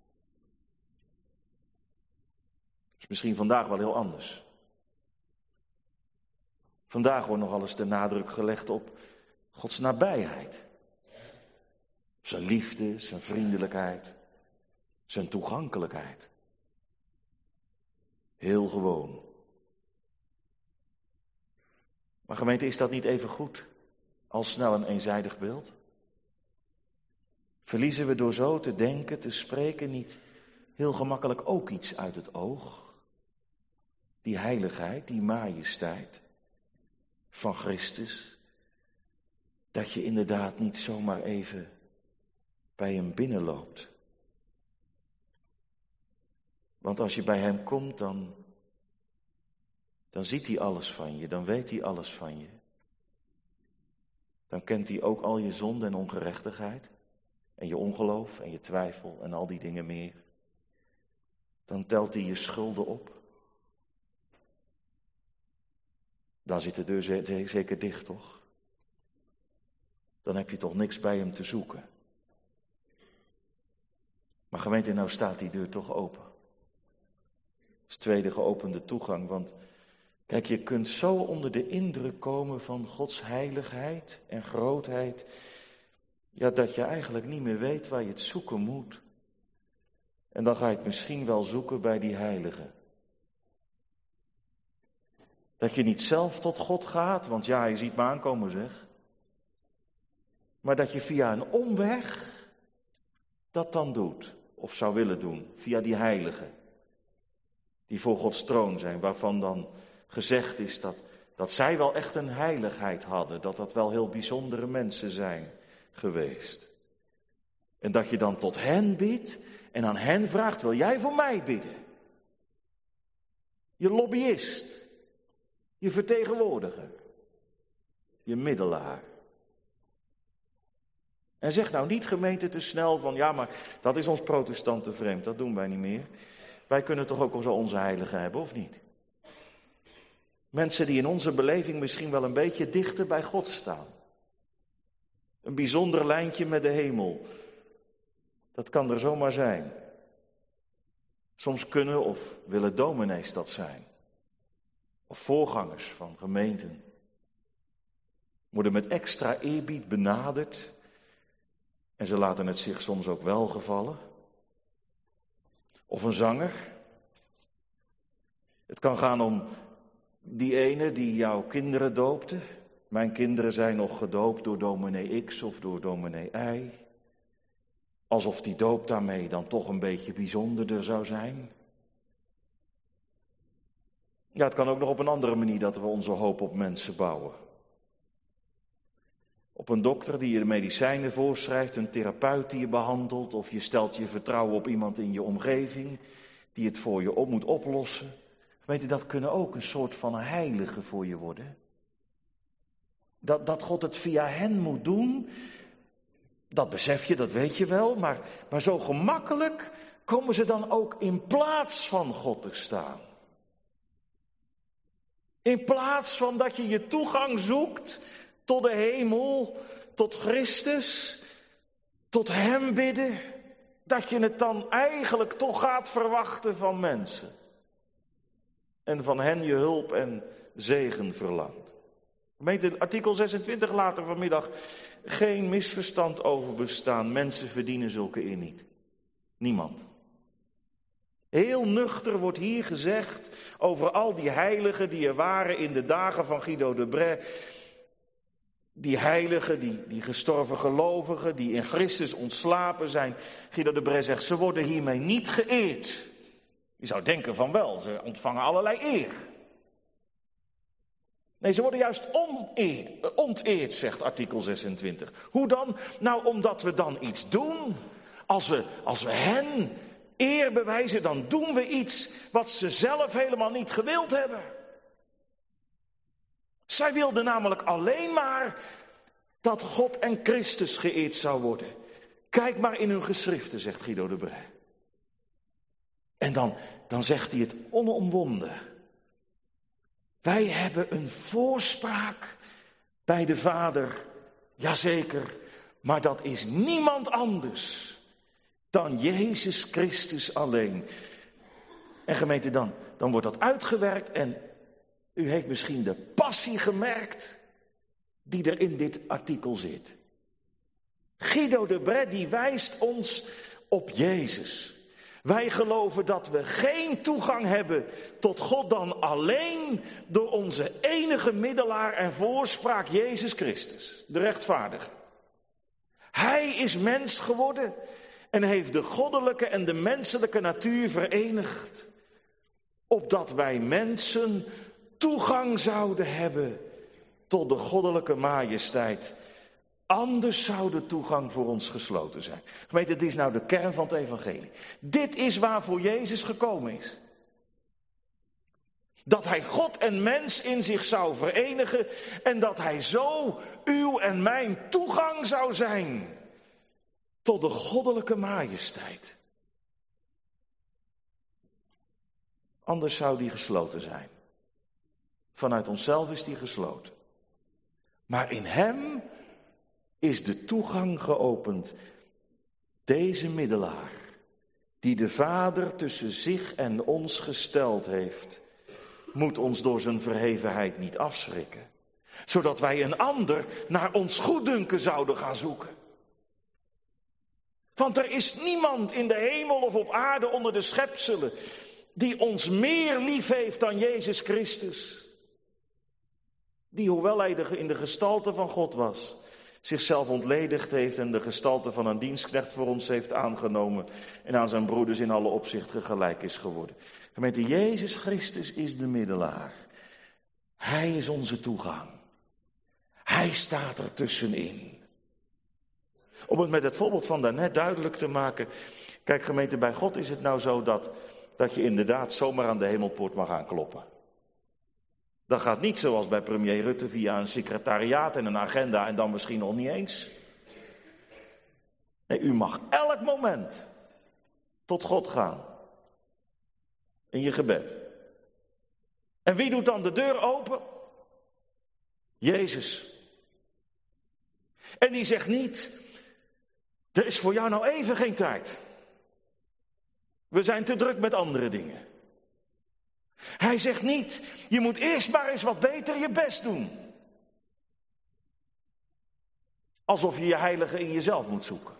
Dat is misschien vandaag wel heel anders. Vandaag wordt nog alles de nadruk gelegd op Gods nabijheid. Zijn liefde, zijn vriendelijkheid, zijn toegankelijkheid. Heel gewoon. Maar gemeente, is dat niet even goed als snel een eenzijdig beeld? Verliezen we door zo te denken, te spreken, niet heel gemakkelijk ook iets uit het oog? Die heiligheid, die majesteit van Christus, dat je inderdaad niet zomaar even bij hem binnenloopt. Want als je bij hem komt, dan, dan ziet hij alles van je, dan weet hij alles van je. Dan kent hij ook al je zonde en ongerechtigheid, en je ongeloof en je twijfel en al die dingen meer. Dan telt hij je schulden op. Dan zit de deur zeker dicht, toch? Dan heb je toch niks bij hem te zoeken. Maar gemeente, nou staat die deur toch open. Dat is tweede geopende toegang, want kijk, je kunt zo onder de indruk komen van Gods heiligheid en grootheid, ja, dat je eigenlijk niet meer weet waar je het zoeken moet. En dan ga je het misschien wel zoeken bij die heilige. Dat je niet zelf tot God gaat, want ja, je ziet me aankomen, zeg. Maar dat je via een omweg dat dan doet, of zou willen doen, via die heiligen. Die voor Gods troon zijn, waarvan dan gezegd is dat, dat zij wel echt een heiligheid hadden. Dat dat wel heel bijzondere mensen zijn geweest. En dat je dan tot hen bidt en aan hen vraagt, wil jij voor mij bidden? Je lobbyist, je vertegenwoordiger, je middelaar. En zeg nou niet, gemeente, te snel van, ja, maar dat is ons protestanten vreemd, dat doen wij niet meer. Wij kunnen toch ook al zo onze heiligen hebben, of niet? Mensen die in onze beleving misschien wel een beetje dichter bij God staan. Een bijzonder lijntje met de hemel. Dat kan er zomaar zijn. Soms kunnen of willen dominees dat zijn. of voorgangers van gemeenten worden met extra eerbied benaderd en ze laten het zich soms ook welgevallen. Of een zanger. Het kan gaan om die ene die jouw kinderen doopte. Mijn kinderen zijn nog gedoopt door dominee X of door dominee Y. Alsof die doop daarmee dan toch een beetje bijzonderder zou zijn. Ja, het kan ook nog op een andere manier dat we onze hoop op mensen bouwen. Op een dokter die je de medicijnen voorschrijft, een therapeut die je behandelt, of je stelt je vertrouwen op iemand in je omgeving die het voor je op moet oplossen. Weet je, dat kunnen ook een soort van heilige voor je worden. Dat, dat God het via hen moet doen, dat besef je, dat weet je wel, maar, maar zo gemakkelijk komen ze dan ook in plaats van God te staan. In plaats van dat je je toegang zoekt tot de hemel, tot Christus, tot Hem bidden, dat je het dan eigenlijk toch gaat verwachten van mensen. En van hen je hulp en zegen verlangt. Gemeente, artikel zesentwintig later vanmiddag. Geen misverstand over bestaan. Mensen verdienen zulke eer niet. Niemand. Heel nuchter wordt hier gezegd over al die heiligen die er waren in de dagen van Guido de Brès. Die heiligen, die, die gestorven gelovigen, die in Christus ontslapen zijn. Guido de Brès zegt, ze worden hiermee niet geëerd. Je zou denken van wel, ze ontvangen allerlei eer. Nee, ze worden juist oneerd, onteerd, zegt artikel zesentwintig. Hoe dan? Nou, omdat we dan iets doen. Als we, als we hen eer bewijzen, dan doen we iets wat ze zelf helemaal niet gewild hebben. Zij wilden namelijk alleen maar dat God en Christus geëerd zou worden. Kijk maar in hun geschriften, zegt Guido de Brès. En dan, dan zegt hij het onomwonden. Wij hebben een voorspraak bij de Vader, jazeker, maar dat is niemand anders dan Jezus Christus alleen. En gemeente, dan, dan wordt dat uitgewerkt en u heeft misschien de passie gemerkt die er in dit artikel zit. Guido de Brès die wijst ons op Jezus. Wij geloven dat we geen toegang hebben tot God dan alleen door onze enige middelaar en voorspraak Jezus Christus, de rechtvaardige. Hij is mens geworden en heeft de goddelijke en de menselijke natuur verenigd, opdat wij mensen toegang zouden hebben tot de goddelijke majesteit. Anders zou de toegang voor ons gesloten zijn. Gemeente, dit is nou de kern van het evangelie. Dit is waarvoor Jezus gekomen is. Dat hij God en mens in zich zou verenigen en dat hij zo uw en mijn toegang zou zijn tot de goddelijke majesteit. Anders zou die gesloten zijn. Vanuit onszelf is die gesloten. Maar in hem is de toegang geopend. Deze middelaar, die de Vader tussen zich en ons gesteld heeft, moet ons door zijn verhevenheid niet afschrikken, zodat wij een ander naar ons goeddunken zouden gaan zoeken. Want er is niemand in de hemel of op aarde onder de schepselen die ons meer lief heeft dan Jezus Christus. Die, hoewel hij in de gestalte van God was, zichzelf ontledigd heeft en de gestalte van een dienstknecht voor ons heeft aangenomen en aan zijn broeders in alle opzichten gelijk is geworden. Gemeente, Jezus Christus is de middelaar. Hij is onze toegang. Hij staat er tussenin. Om het met het voorbeeld van daarnet duidelijk te maken. Kijk gemeente, bij God is het nou zo dat, dat je inderdaad zomaar aan de hemelpoort mag aankloppen. Dat gaat niet zoals bij premier Rutte via een secretariaat en een agenda en dan misschien nog niet eens. Nee, u mag elk moment tot God gaan. In je gebed. En wie doet dan de deur open? Jezus. En die zegt niet, er is voor jou nou even geen tijd. We zijn te druk met andere dingen. Hij zegt niet, je moet eerst maar eens wat beter je best doen. Alsof je je heilige in jezelf moet zoeken.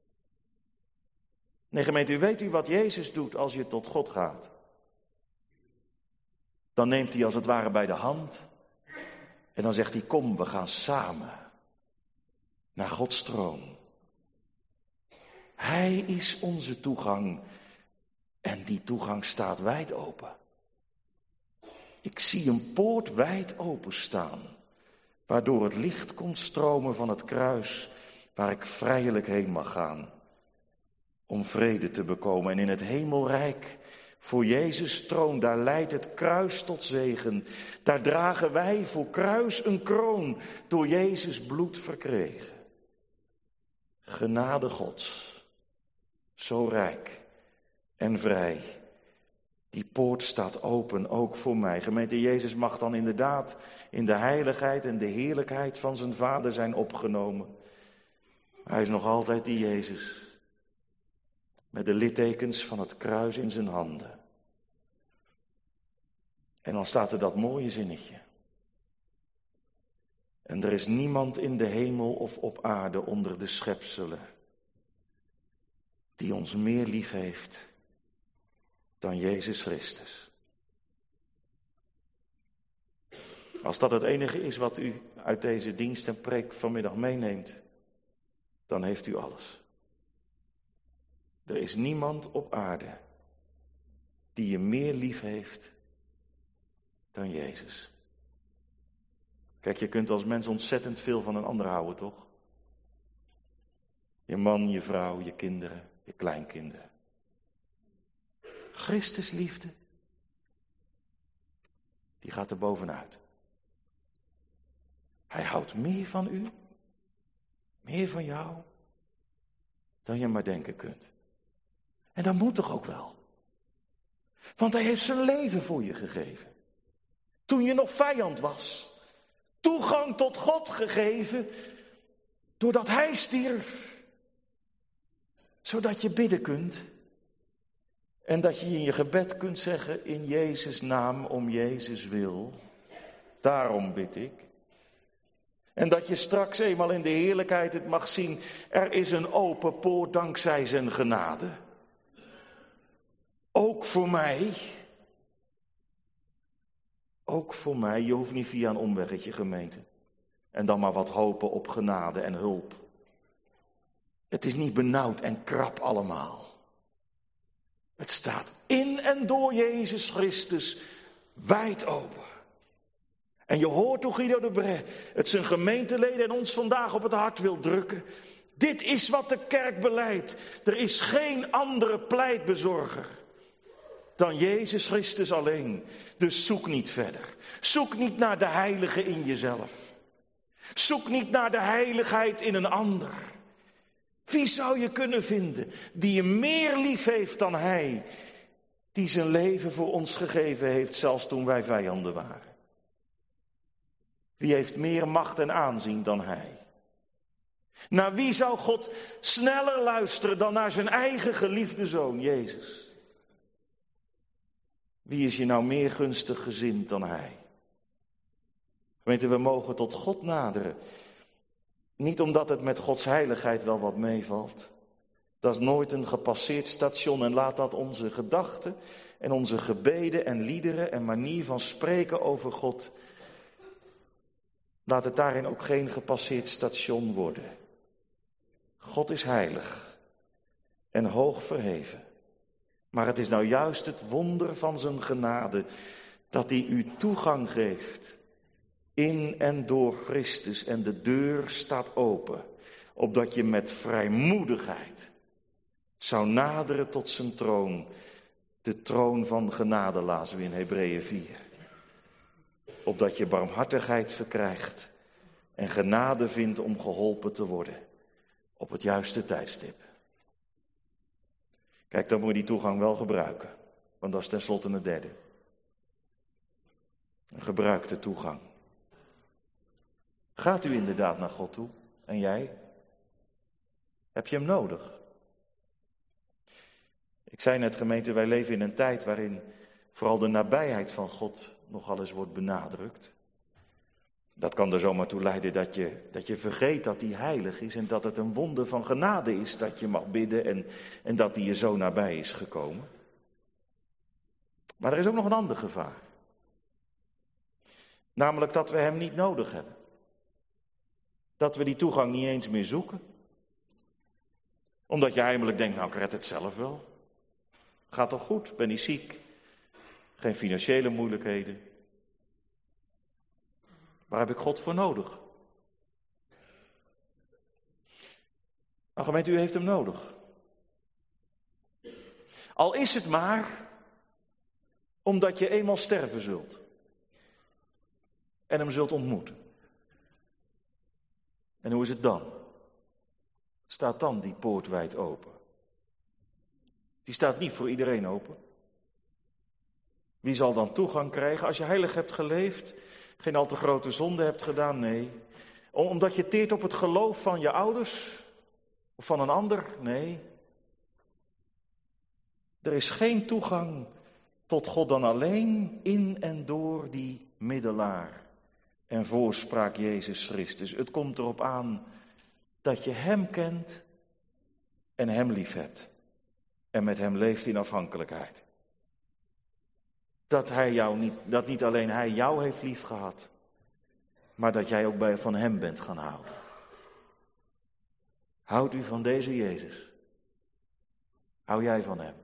Nee, gemeente, u weet u wat Jezus doet als je tot God gaat? Dan neemt hij als het ware bij de hand en dan zegt hij, kom, we gaan samen naar Gods troon. Hij is onze toegang en die toegang staat wijd open. Ik zie een poort wijd openstaan, waardoor het licht komt stromen van het kruis, waar ik vrijelijk heen mag gaan, om vrede te bekomen. En in het hemelrijk, voor Jezus' troon, daar leidt het kruis tot zegen. Daar dragen wij voor kruis een kroon, door Jezus bloed verkregen. Genade Gods, zo rijk en vrij. Die poort staat open, ook voor mij. Gemeente, Jezus mag dan inderdaad in de heiligheid en de heerlijkheid van zijn Vader zijn opgenomen. Hij is nog altijd die Jezus, met de littekens van het kruis in zijn handen. En dan staat er dat mooie zinnetje. En er is niemand in de hemel of op aarde onder de schepselen die ons meer lief heeft dan Jezus Christus. Als dat het enige is wat u uit deze dienst en preek vanmiddag meeneemt, dan heeft u alles. Er is niemand op aarde die je meer lief heeft dan Jezus. Kijk, je kunt als mens ontzettend veel van een ander houden, toch? Je man, je vrouw, je kinderen, je kleinkinderen. Christus liefde, die gaat er bovenuit. Hij houdt meer van u, meer van jou, dan je maar denken kunt. En dat moet toch ook wel? Want hij heeft zijn leven voor je gegeven. Toen je nog vijand was. Toegang tot God gegeven, doordat hij stierf. Zodat je bidden kunt. En dat je in je gebed kunt zeggen, in Jezus' naam, om Jezus wil. Daarom bid ik. En dat je straks eenmaal in de heerlijkheid het mag zien, er is een open poort dankzij zijn genade. Ook voor mij. Ook voor mij, je hoeft niet via een omweggetje, gemeente. En dan maar wat hopen op genade en hulp. Het is niet benauwd en krap allemaal. Het staat in en door Jezus Christus wijd open. En je hoort hoe Guido de Bre het zijn gemeenteleden en ons vandaag op het hart wil drukken. Dit is wat de kerk beleidt. Er is geen andere pleitbezorger dan Jezus Christus alleen. Dus zoek niet verder. Zoek niet naar de heilige in jezelf. Zoek niet naar de heiligheid in een ander. Wie zou je kunnen vinden die je meer lief heeft dan hij, die zijn leven voor ons gegeven heeft, zelfs toen wij vijanden waren? Wie heeft meer macht en aanzien dan hij? Naar wie zou God sneller luisteren dan naar zijn eigen geliefde zoon, Jezus? Wie is je nou meer gunstig gezind dan hij? Gemeente, we mogen tot God naderen. Niet omdat het met Gods heiligheid wel wat meevalt. Dat is nooit een gepasseerd station en laat dat onze gedachten en onze gebeden en liederen en manier van spreken over God, laat het daarin ook geen gepasseerd station worden. God is heilig en hoog verheven. Maar het is nou juist het wonder van zijn genade dat hij u toegang geeft in en door Christus. En de deur staat open, opdat je met vrijmoedigheid zou naderen tot zijn troon. De troon van genade lazen we in Hebreeën vier. Opdat je barmhartigheid verkrijgt en genade vindt om geholpen te worden op het juiste tijdstip. Kijk, dan moet je die toegang wel gebruiken, want dat is tenslotte een derde. Een gebruikte toegang. Gaat u inderdaad naar God toe? En jij? Heb je hem nodig? Ik zei net, gemeente, wij leven in een tijd waarin vooral de nabijheid van God nogal eens wordt benadrukt. Dat kan er zomaar toe leiden dat je, dat je vergeet dat hij heilig is en dat het een wonder van genade is dat je mag bidden en, en dat hij je zo nabij is gekomen. Maar er is ook nog een ander gevaar. Namelijk dat we hem niet nodig hebben. Dat we die toegang niet eens meer zoeken. Omdat je heimelijk denkt, nou ik red het zelf wel. Gaat toch goed, ben niet ziek. Geen financiële moeilijkheden. Waar heb ik God voor nodig? Nou gemeente, u heeft hem nodig. Al is het maar omdat je eenmaal sterven zult. En hem zult ontmoeten. En hoe is het dan? Staat dan die poort wijd open? Die staat niet voor iedereen open. Wie zal dan toegang krijgen als je heilig hebt geleefd, geen al te grote zonde hebt gedaan? Nee. Omdat je teert op het geloof van je ouders of van een ander? Nee. Er is geen toegang tot God dan alleen in en door die middelaar en voorspraak Jezus Christus. Het komt erop aan dat je hem kent en hem lief hebt. En met hem leeft in afhankelijkheid. Dat, hij jou niet, dat niet alleen hij jou heeft lief gehad, maar dat jij ook bij, van hem bent gaan houden. Houdt u van deze Jezus? Hou jij van hem?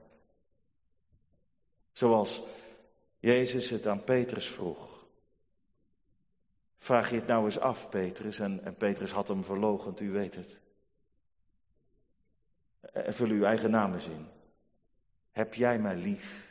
Zoals Jezus het aan Petrus vroeg. Vraag je het nou eens af, Petrus. En, en Petrus had hem verloochend, u weet het. En vul uw eigen naam eens in. Heb jij mij lief?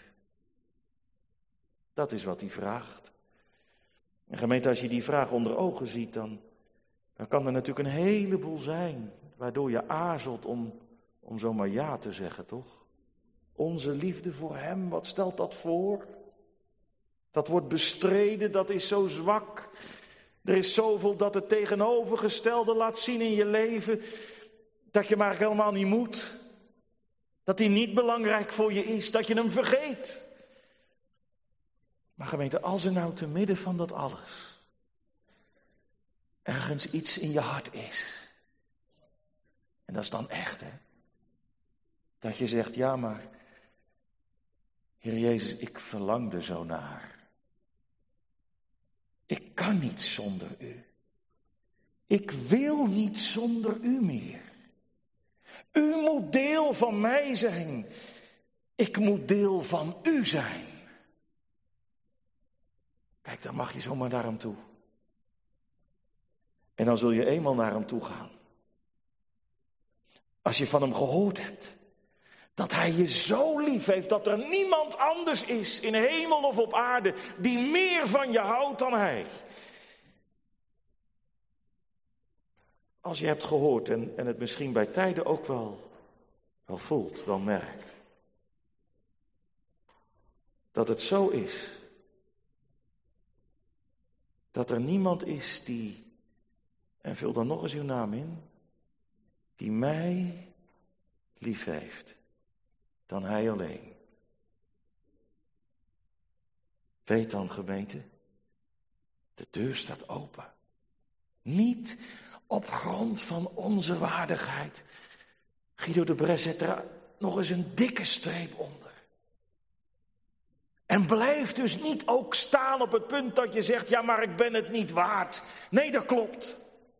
Dat is wat hij vraagt. En gemeente, als je die vraag onder ogen ziet, dan, dan kan er natuurlijk een heleboel zijn, waardoor je aarzelt om, om zomaar ja te zeggen, toch? Onze liefde voor hem, wat stelt dat voor? Dat wordt bestreden, dat is zo zwak. Er is zoveel dat het tegenovergestelde laat zien in je leven, dat je maar helemaal niet moet. Dat hij niet belangrijk voor je is, dat je hem vergeet. Maar gemeente, als er nou te midden van dat alles ergens iets in je hart is, en dat is dan echt, hè, dat je zegt, ja maar, Heer Jezus, ik verlang er zo naar. Ik kan niet zonder u. Ik wil niet zonder u meer. U moet deel van mij zijn. Ik moet deel van u zijn. Kijk, dan mag je zomaar naar hem toe. En dan zul je eenmaal naar hem toe gaan. Als je van hem gehoord hebt. Dat hij je zo lief heeft dat er niemand anders is in hemel of op aarde die meer van je houdt dan hij. Als je hebt gehoord en, en het misschien bij tijden ook wel, wel voelt, wel merkt. Dat het zo is. Dat er niemand is die, en vul dan nog eens uw naam in, die mij lief heeft. Dan hij alleen. Weet dan, gemeente, de deur staat open. Niet op grond van onze waardigheid. Guido de Bres zet er nog eens een dikke streep onder. En blijf dus niet ook staan op het punt dat je zegt, ja maar ik ben het niet waard. Nee, dat klopt.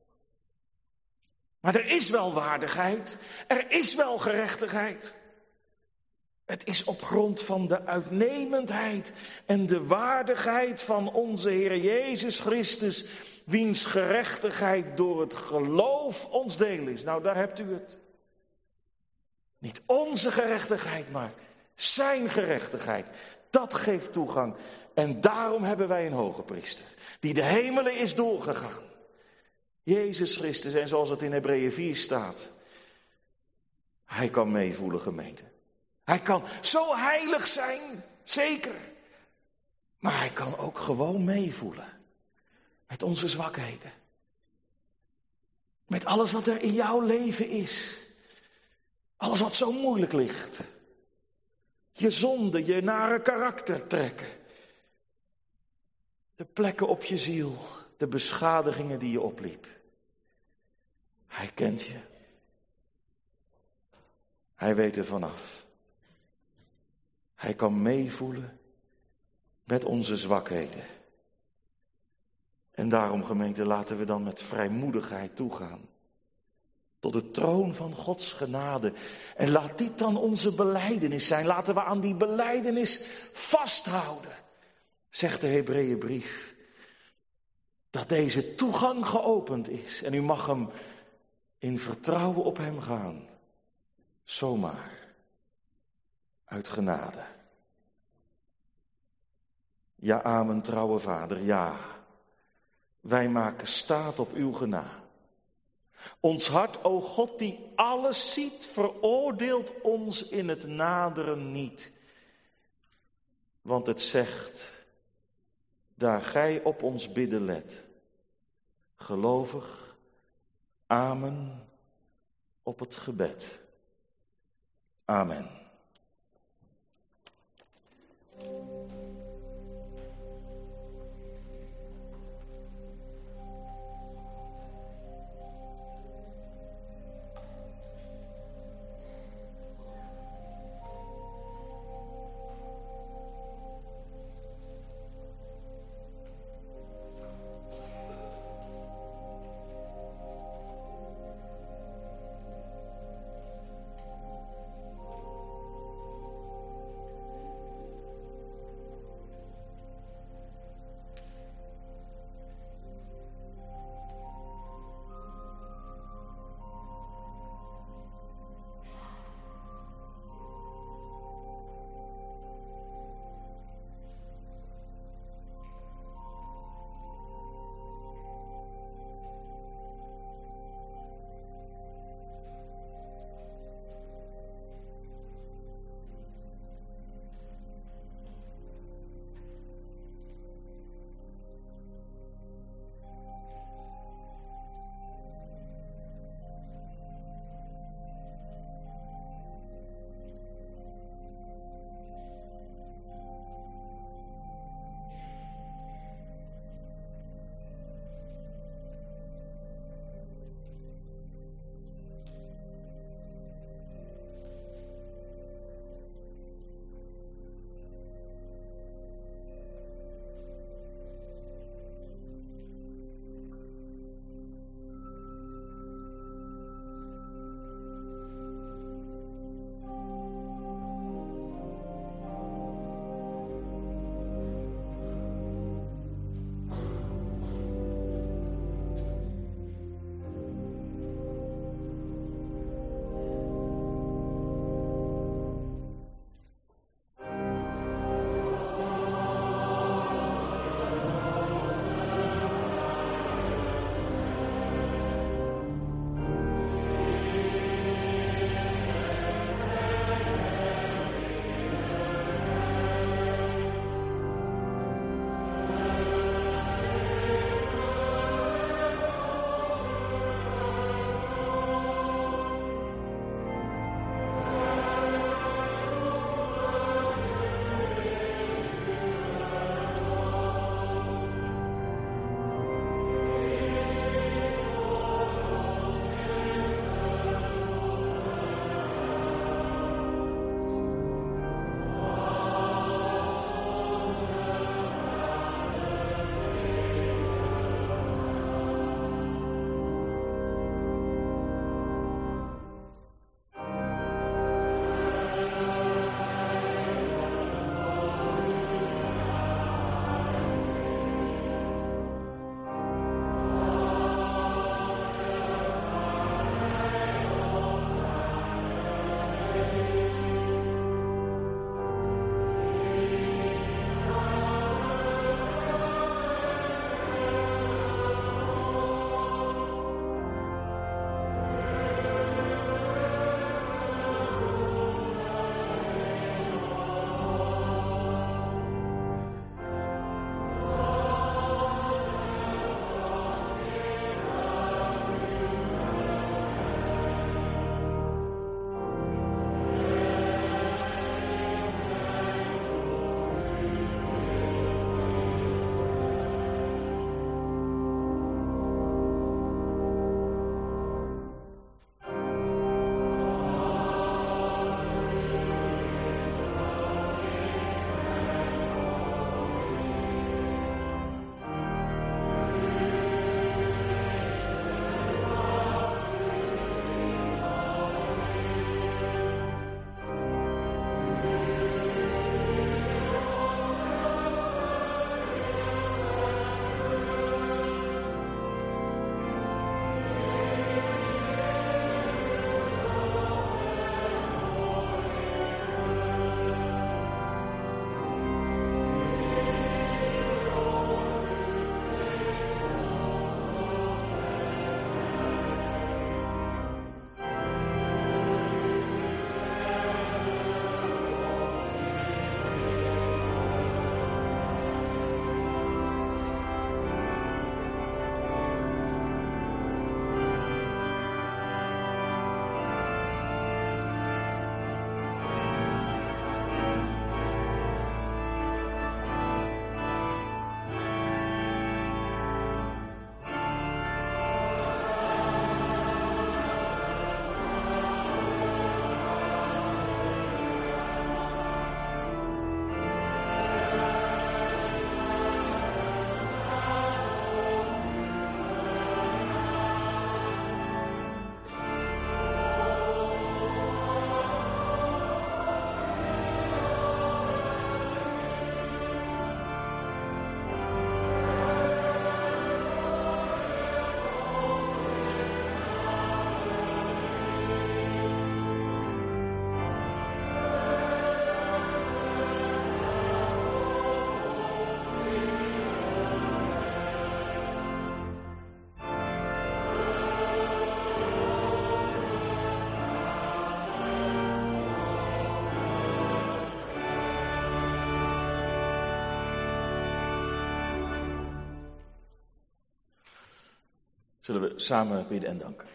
Maar er is wel waardigheid, er is wel gerechtigheid. Het is op grond van de uitnemendheid en de waardigheid van onze Heer Jezus Christus, wiens gerechtigheid door het geloof ons deel is. Nou, daar hebt u het. Niet onze gerechtigheid, maar zijn gerechtigheid. Dat geeft toegang. En daarom hebben wij een hoge priester, die de hemelen is doorgegaan. Jezus Christus, en zoals het in Hebreeën vier staat, hij kan meevoelen, gemeente. Hij kan zo heilig zijn, zeker. Maar hij kan ook gewoon meevoelen met onze zwakheden. Met alles wat er in jouw leven is. Alles wat zo moeilijk ligt. Je zonde, je nare karakter trekken. De plekken op je ziel, de beschadigingen die je opliep. Hij kent je. Hij weet er vanaf. Hij kan meevoelen met onze zwakheden. En daarom, gemeente, laten we dan met vrijmoedigheid toegaan tot de troon van Gods genade. En laat dit dan onze belijdenis zijn. Laten we aan die belijdenis vasthouden, zegt de Hebreeënbrief. Dat deze toegang geopend is. En u mag hem in vertrouwen op hem gaan. Zomaar. Uit genade. Ja, amen, trouwe Vader, ja. Wij maken staat op uw genade. Ons hart, o God, die alles ziet, veroordeelt ons in het naderen niet. Want het zegt, daar gij op ons bidden let. Gelovig, amen, op het gebed. Amen. Zullen we samen bidden en danken.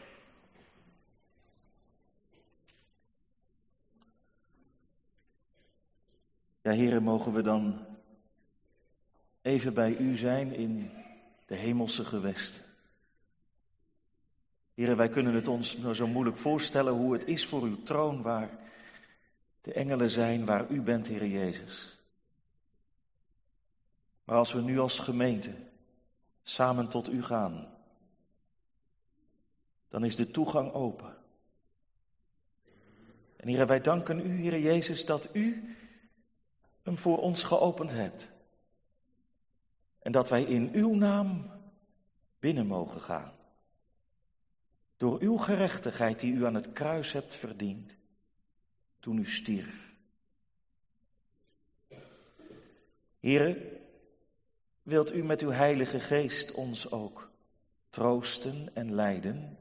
Ja, Heere, mogen we dan even bij u zijn in de hemelse gewesten. Heere, wij kunnen het ons nou zo moeilijk voorstellen hoe het is voor uw troon, waar de engelen zijn, waar u bent, Heere Jezus. Maar als we nu als gemeente samen tot u gaan, dan is de toegang open. En Heere, wij danken u, Heere Jezus, dat u hem voor ons geopend hebt. En dat wij in uw naam binnen mogen gaan. Door uw gerechtigheid die u aan het kruis hebt verdiend, toen u stierf. Heere, wilt u met uw heilige geest ons ook troosten en leiden?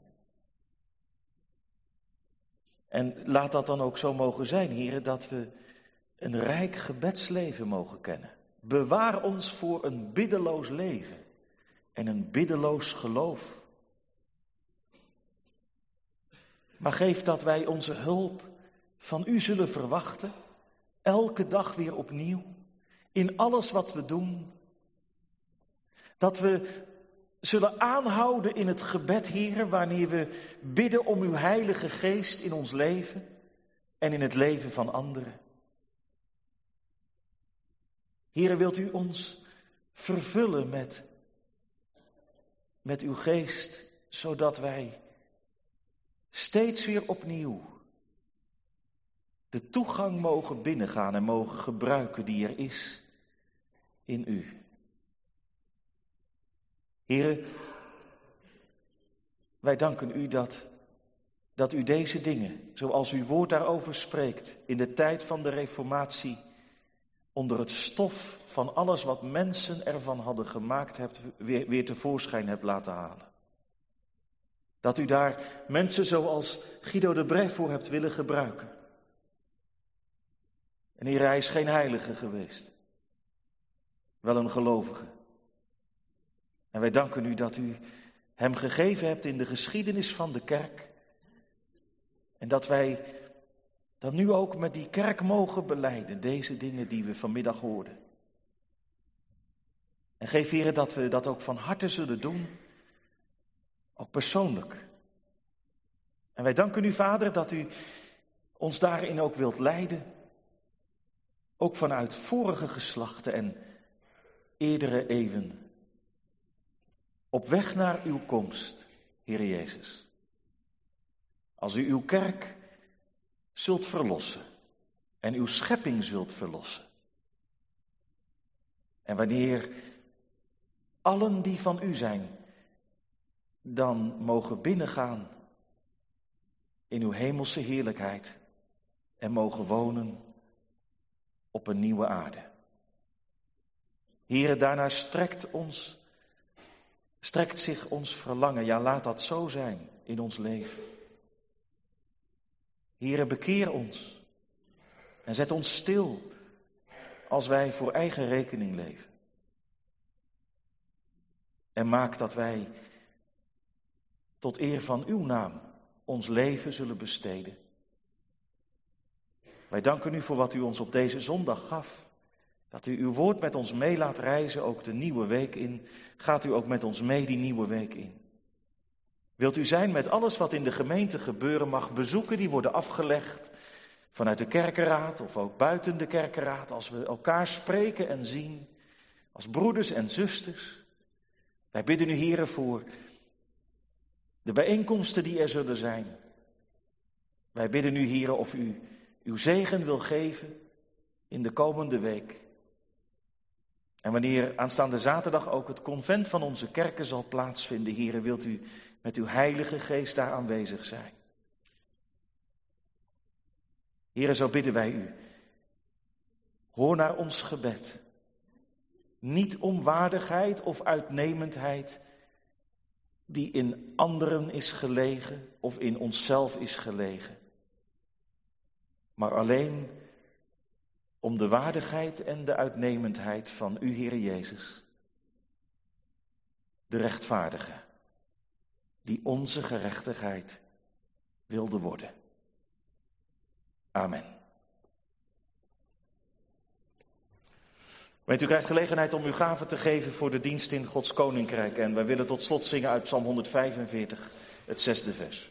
En laat dat dan ook zo mogen zijn, Heere, dat we een rijk gebedsleven mogen kennen. Bewaar ons voor een biddeloos leven en een biddeloos geloof. Maar geef dat wij onze hulp van u zullen verwachten, elke dag weer opnieuw, in alles wat we doen. Dat we zullen aanhouden in het gebed, Heere, wanneer we bidden om uw heilige geest in ons leven en in het leven van anderen. Heere, wilt u ons vervullen met, met uw geest, zodat wij steeds weer opnieuw de toegang mogen binnengaan en mogen gebruiken die er is in u. Heere, wij danken u dat, dat u deze dingen, zoals uw woord daarover spreekt, in de tijd van de Reformatie, onder het stof van alles wat mensen ervan hadden gemaakt hebt, weer, weer tevoorschijn hebt laten halen. Dat u daar mensen zoals Guido de Bref voor hebt willen gebruiken. En Heer, hij is geen heilige geweest, wel een gelovige. En wij danken u dat u hem gegeven hebt in de geschiedenis van de kerk. En dat wij dan nu ook met die kerk mogen belijden, deze dingen die we vanmiddag hoorden. En geef, Heer, dat we dat ook van harte zullen doen, ook persoonlijk. En wij danken u, Vader, dat u ons daarin ook wilt leiden. Ook vanuit vorige geslachten en eerdere eeuwen. Op weg naar uw komst, Heer Jezus. Als u uw kerk zult verlossen en uw schepping zult verlossen. En wanneer allen die van u zijn dan mogen binnengaan in uw hemelse heerlijkheid en mogen wonen op een nieuwe aarde. Heere, daarnaar strekt ons, strekt zich ons verlangen. Ja, laat dat zo zijn in ons leven. Heere, bekeer ons en zet ons stil als wij voor eigen rekening leven. En maak dat wij tot eer van uw naam ons leven zullen besteden. Wij danken u voor wat u ons op deze zondag gaf. Dat u uw woord met ons mee laat reizen, ook de nieuwe week in. Gaat u ook met ons mee die nieuwe week in. Wilt u zijn met alles wat in de gemeente gebeuren mag, bezoeken die worden afgelegd vanuit de kerkenraad of ook buiten de kerkenraad, als we elkaar spreken en zien, als broeders en zusters. Wij bidden u, Heere, voor de bijeenkomsten die er zullen zijn. Wij bidden u, Heere, of u uw zegen wil geven in de komende week. En wanneer aanstaande zaterdag ook het convent van onze kerken zal plaatsvinden, Heere, wilt u met uw heilige geest daar aanwezig zijn. Heere, zo bidden wij u. Hoor naar ons gebed. Niet om waardigheid of uitnemendheid die in anderen is gelegen of in onszelf is gelegen. Maar alleen om de waardigheid en de uitnemendheid van u, Heere Jezus. De rechtvaardige, die onze gerechtigheid wilde worden. Amen. Weet u krijgt gelegenheid om uw gave te geven voor de dienst in Gods Koninkrijk. En wij willen tot slot zingen uit Psalm honderdvijfenveertig, het zesde vers.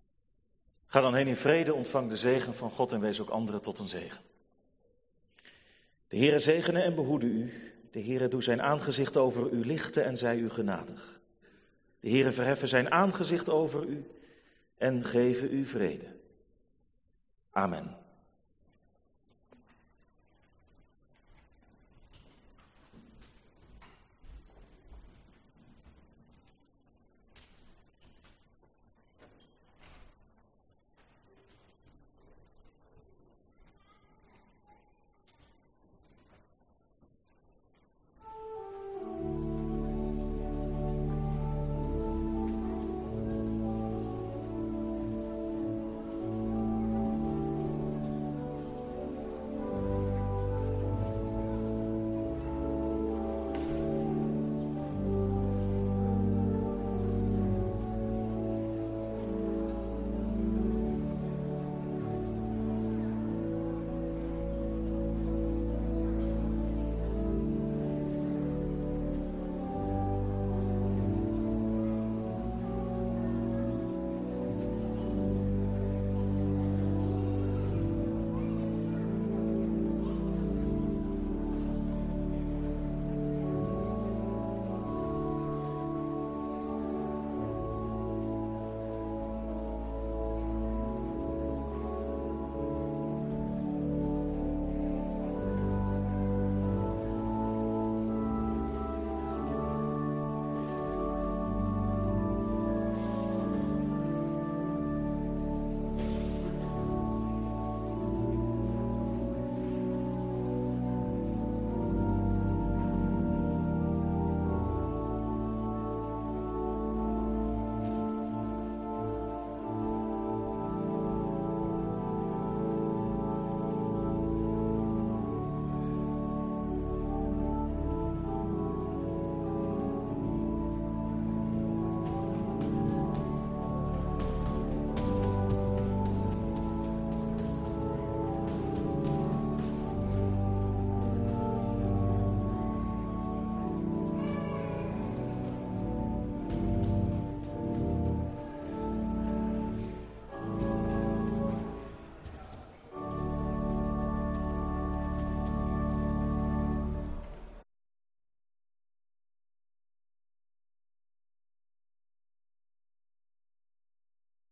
Ga dan heen in vrede, ontvang de zegen van God en wees ook anderen tot een zegen. De Heere zegene en behoede u. De Heere doe zijn aangezicht over u lichten en zij u genadig. De Heere verheffen zijn aangezicht over u en geven u vrede. Amen.